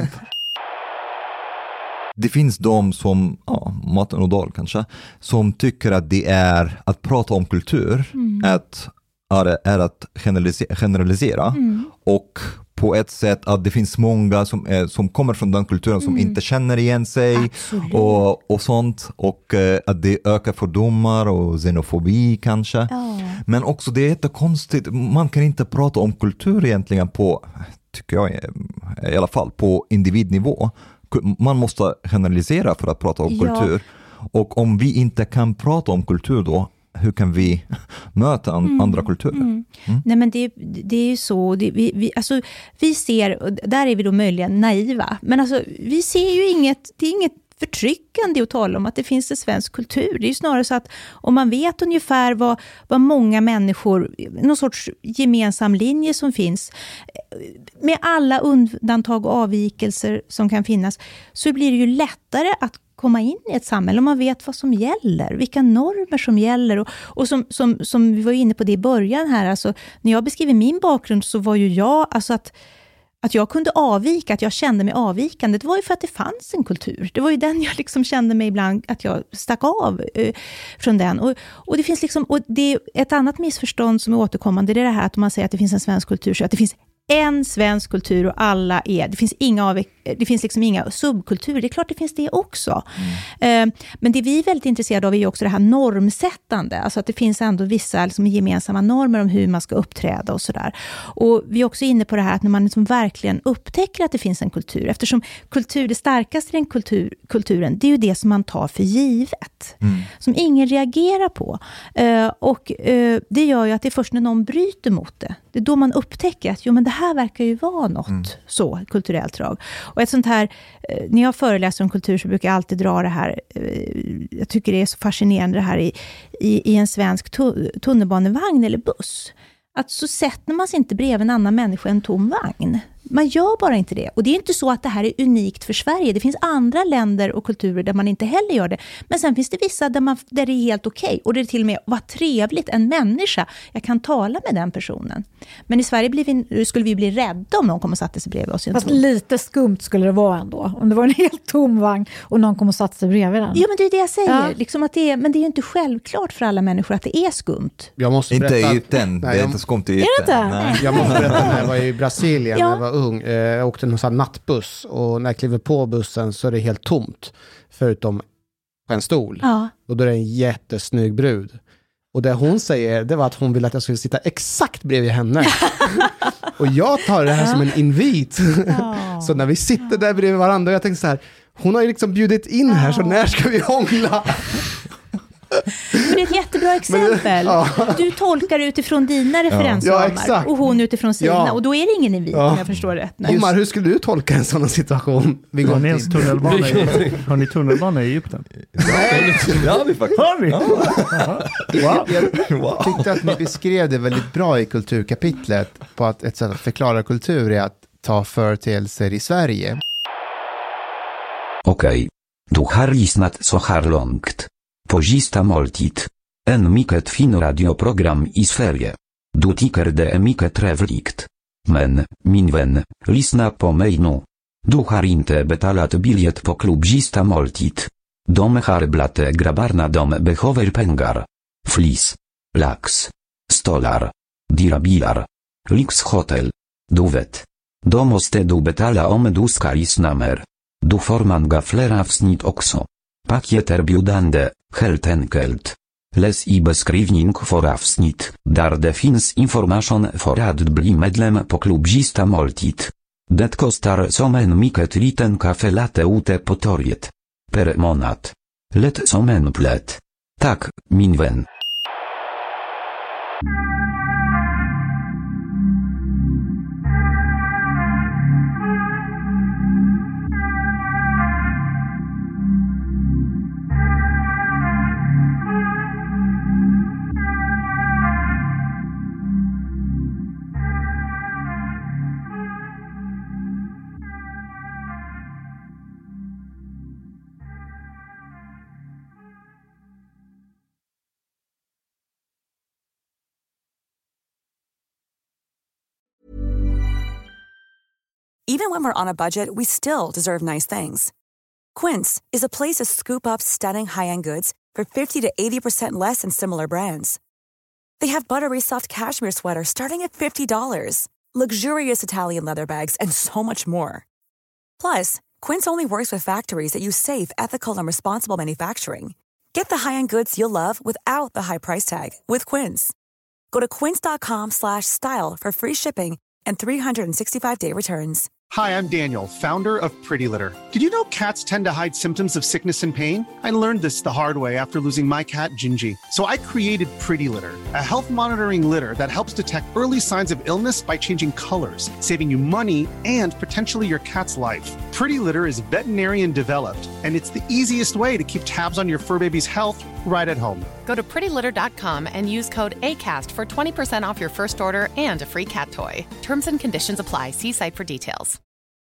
Det finns de som, ja, Martin Ådahl kanske, som tycker att det är att prata om kultur, mm. att, är, är att generalisera, generalisera mm. och på ett sätt att det finns många som, är, som kommer från den kulturen som mm. inte känner igen sig och, och sånt, och eh, att det ökar fördomar och xenofobi kanske. Oh. Men också det är jättekonstigt, man kan inte prata om kultur egentligen på, tycker jag i alla fall, på individnivå. Man måste generalisera för att prata om ja. kultur. Och om vi inte kan prata om kultur då, hur kan vi möta an- mm. andra kulturer? Mm. Mm. Nej, men det, det är ju så, det, vi, vi, alltså, vi ser, där är vi då möjligen naiva, men alltså, vi ser ju inget, det är inget förtryckande att tala om att det finns en svensk kultur. Det är ju snarare så att om man vet ungefär vad, vad många människor, någon sorts gemensam linje som finns, med alla undantag och avvikelser som kan finnas, så blir det ju lättare att komma in i ett samhälle om man vet vad som gäller, vilka normer som gäller. Och, och som, som, som vi var inne på det i början här, alltså, när jag beskriver min bakgrund så var ju jag, alltså att Att jag kunde avvika, att jag kände mig avvikande, det var ju för att det fanns en kultur. Det var ju den jag liksom kände mig ibland, att jag stack av eh, från den. Och, och det finns liksom, och det är ett annat missförstånd som är återkommande, det är det här att man säger att det finns en svensk kultur, så att det finns en svensk kultur och alla är, det finns inga av, det finns liksom inga subkulturer. Det är klart det finns det också. Mm. Men det vi är väldigt intresserade av är ju också det här normsättande. Alltså att det finns ändå vissa liksom gemensamma normer om hur man ska uppträda och sådär. Och vi är också inne på det här att när man liksom verkligen upptäcker att det finns en kultur. Eftersom kultur, det starkaste i den kultur, kulturen, det är ju det som man tar för givet. Mm. Som ingen reagerar på. Och det gör ju att det är först när någon bryter mot det. Det är då man upptäcker att jo, men det här verkar ju vara något mm. så kulturellt drag. Och ett sånt här, när jag föreläser om kultur så brukar jag alltid dra det här, jag tycker det är så fascinerande det här i, i, i en svensk tu- tunnelbanevagn eller buss. Att så sätter man sig inte bredvid en annan människa en tom vagn. Man gör bara inte det. Och det är inte så att det här är unikt för Sverige. Det finns andra länder och kulturer där man inte heller gör det. Men sen finns det vissa där, man, där det är helt okej. Okay. Och det är till och med, vad trevligt, en människa. Jag kan tala med den personen. Men i Sverige blir vi, skulle vi bli rädda om någon kom och satte sig bredvid oss. Fast lite skumt skulle det vara ändå. Om det var en helt tom vagn och någon kom och satte sig bredvid den. Ja, men det är det jag säger. Ja. Liksom att det är, men det är ju inte självklart för alla människor att det är skumt. Jag måste inte berätta, i ytan. Det är inte skumt i ytan. Är det inte? Nej. Jag måste berätta när jag var i Brasilien, ja. när jag var ung. Jag åkte en sån här nattbuss och när jag kliver på bussen så är det helt tomt. Förutom på en stol. Ja. Och då är det en jättesnygg brud. Och det hon säger, det var att hon ville att jag skulle sitta exakt bredvid henne. Och jag tar det här ja. som en invit. Ja. Så när vi sitter där bredvid varandra, och jag tänkte så här, hon har ju liksom bjudit in här, så när ska vi hångla? Men det är ett jättebra exempel. Men, ja. Du tolkar utifrån dina referensramar ja, och hon utifrån sina. Ja. Och då är det ingen invit, ja. om jag förstår rätt. Omar, hur skulle du tolka en sån situation? Vi går ner till tunnelbana i, har ni tunnelbana i Egypten? Nej, det har vi faktiskt. Har vi? Wow. Jag tyckte att ni beskrev det väldigt bra i kulturkapitlet på att ett sätt att förklara kultur är att ta företeelser i Sverige. Okej. Okay. Du har lyssnat så här långt. På Sista måltid. En mycket fin radioprogram i Sverige. Du tycker det är mycket trevligt. Men, min vän, lyssna på mig nu. Du har inte betalat biljett på klubb Sista måltid. De har blate grabbarna, de behöver pengar. Flis. Lax. Stolar. Dirabilar. Lyxhotel. Du vet. Då måste du betala om du ska lyssna mer. Du får många fler avsnitt också. Paket erbjudande, helt enkelt. Läs i beskrivning för avsnitt, där det finns information för att bli medlem på klubb Sista måltid. Det kostar som en mycket liten kaffe latte ute på torget. Per månad. Lätt som en plätt. Tack, min vän. Even when we're on a budget, we still deserve nice things. Quince is a place to scoop up stunning high-end goods for fifty to eighty percent less than similar brands. They have buttery soft cashmere sweaters starting at fifty dollars, luxurious Italian leather bags, and so much more. Plus, Quince only works with factories that use safe, ethical, and responsible manufacturing. Get the high-end goods you'll love without the high price tag with Quince. Go to quince.com slash style for free shipping and three sixty-five day returns. Hi, I'm Daniel, founder of Pretty Litter. Did you know cats tend to hide symptoms of sickness and pain? I learned this the hard way after losing my cat, Gingy. So I created Pretty Litter, a health monitoring litter that helps detect early signs of illness by changing colors, saving you money and potentially your cat's life. Pretty Litter is veterinarian developed, and it's the easiest way to keep tabs on your fur baby's health right at home. Go to pretty litter dot com and use code ACAST for twenty percent off your first order and a free cat toy. Terms and conditions apply. See site for details.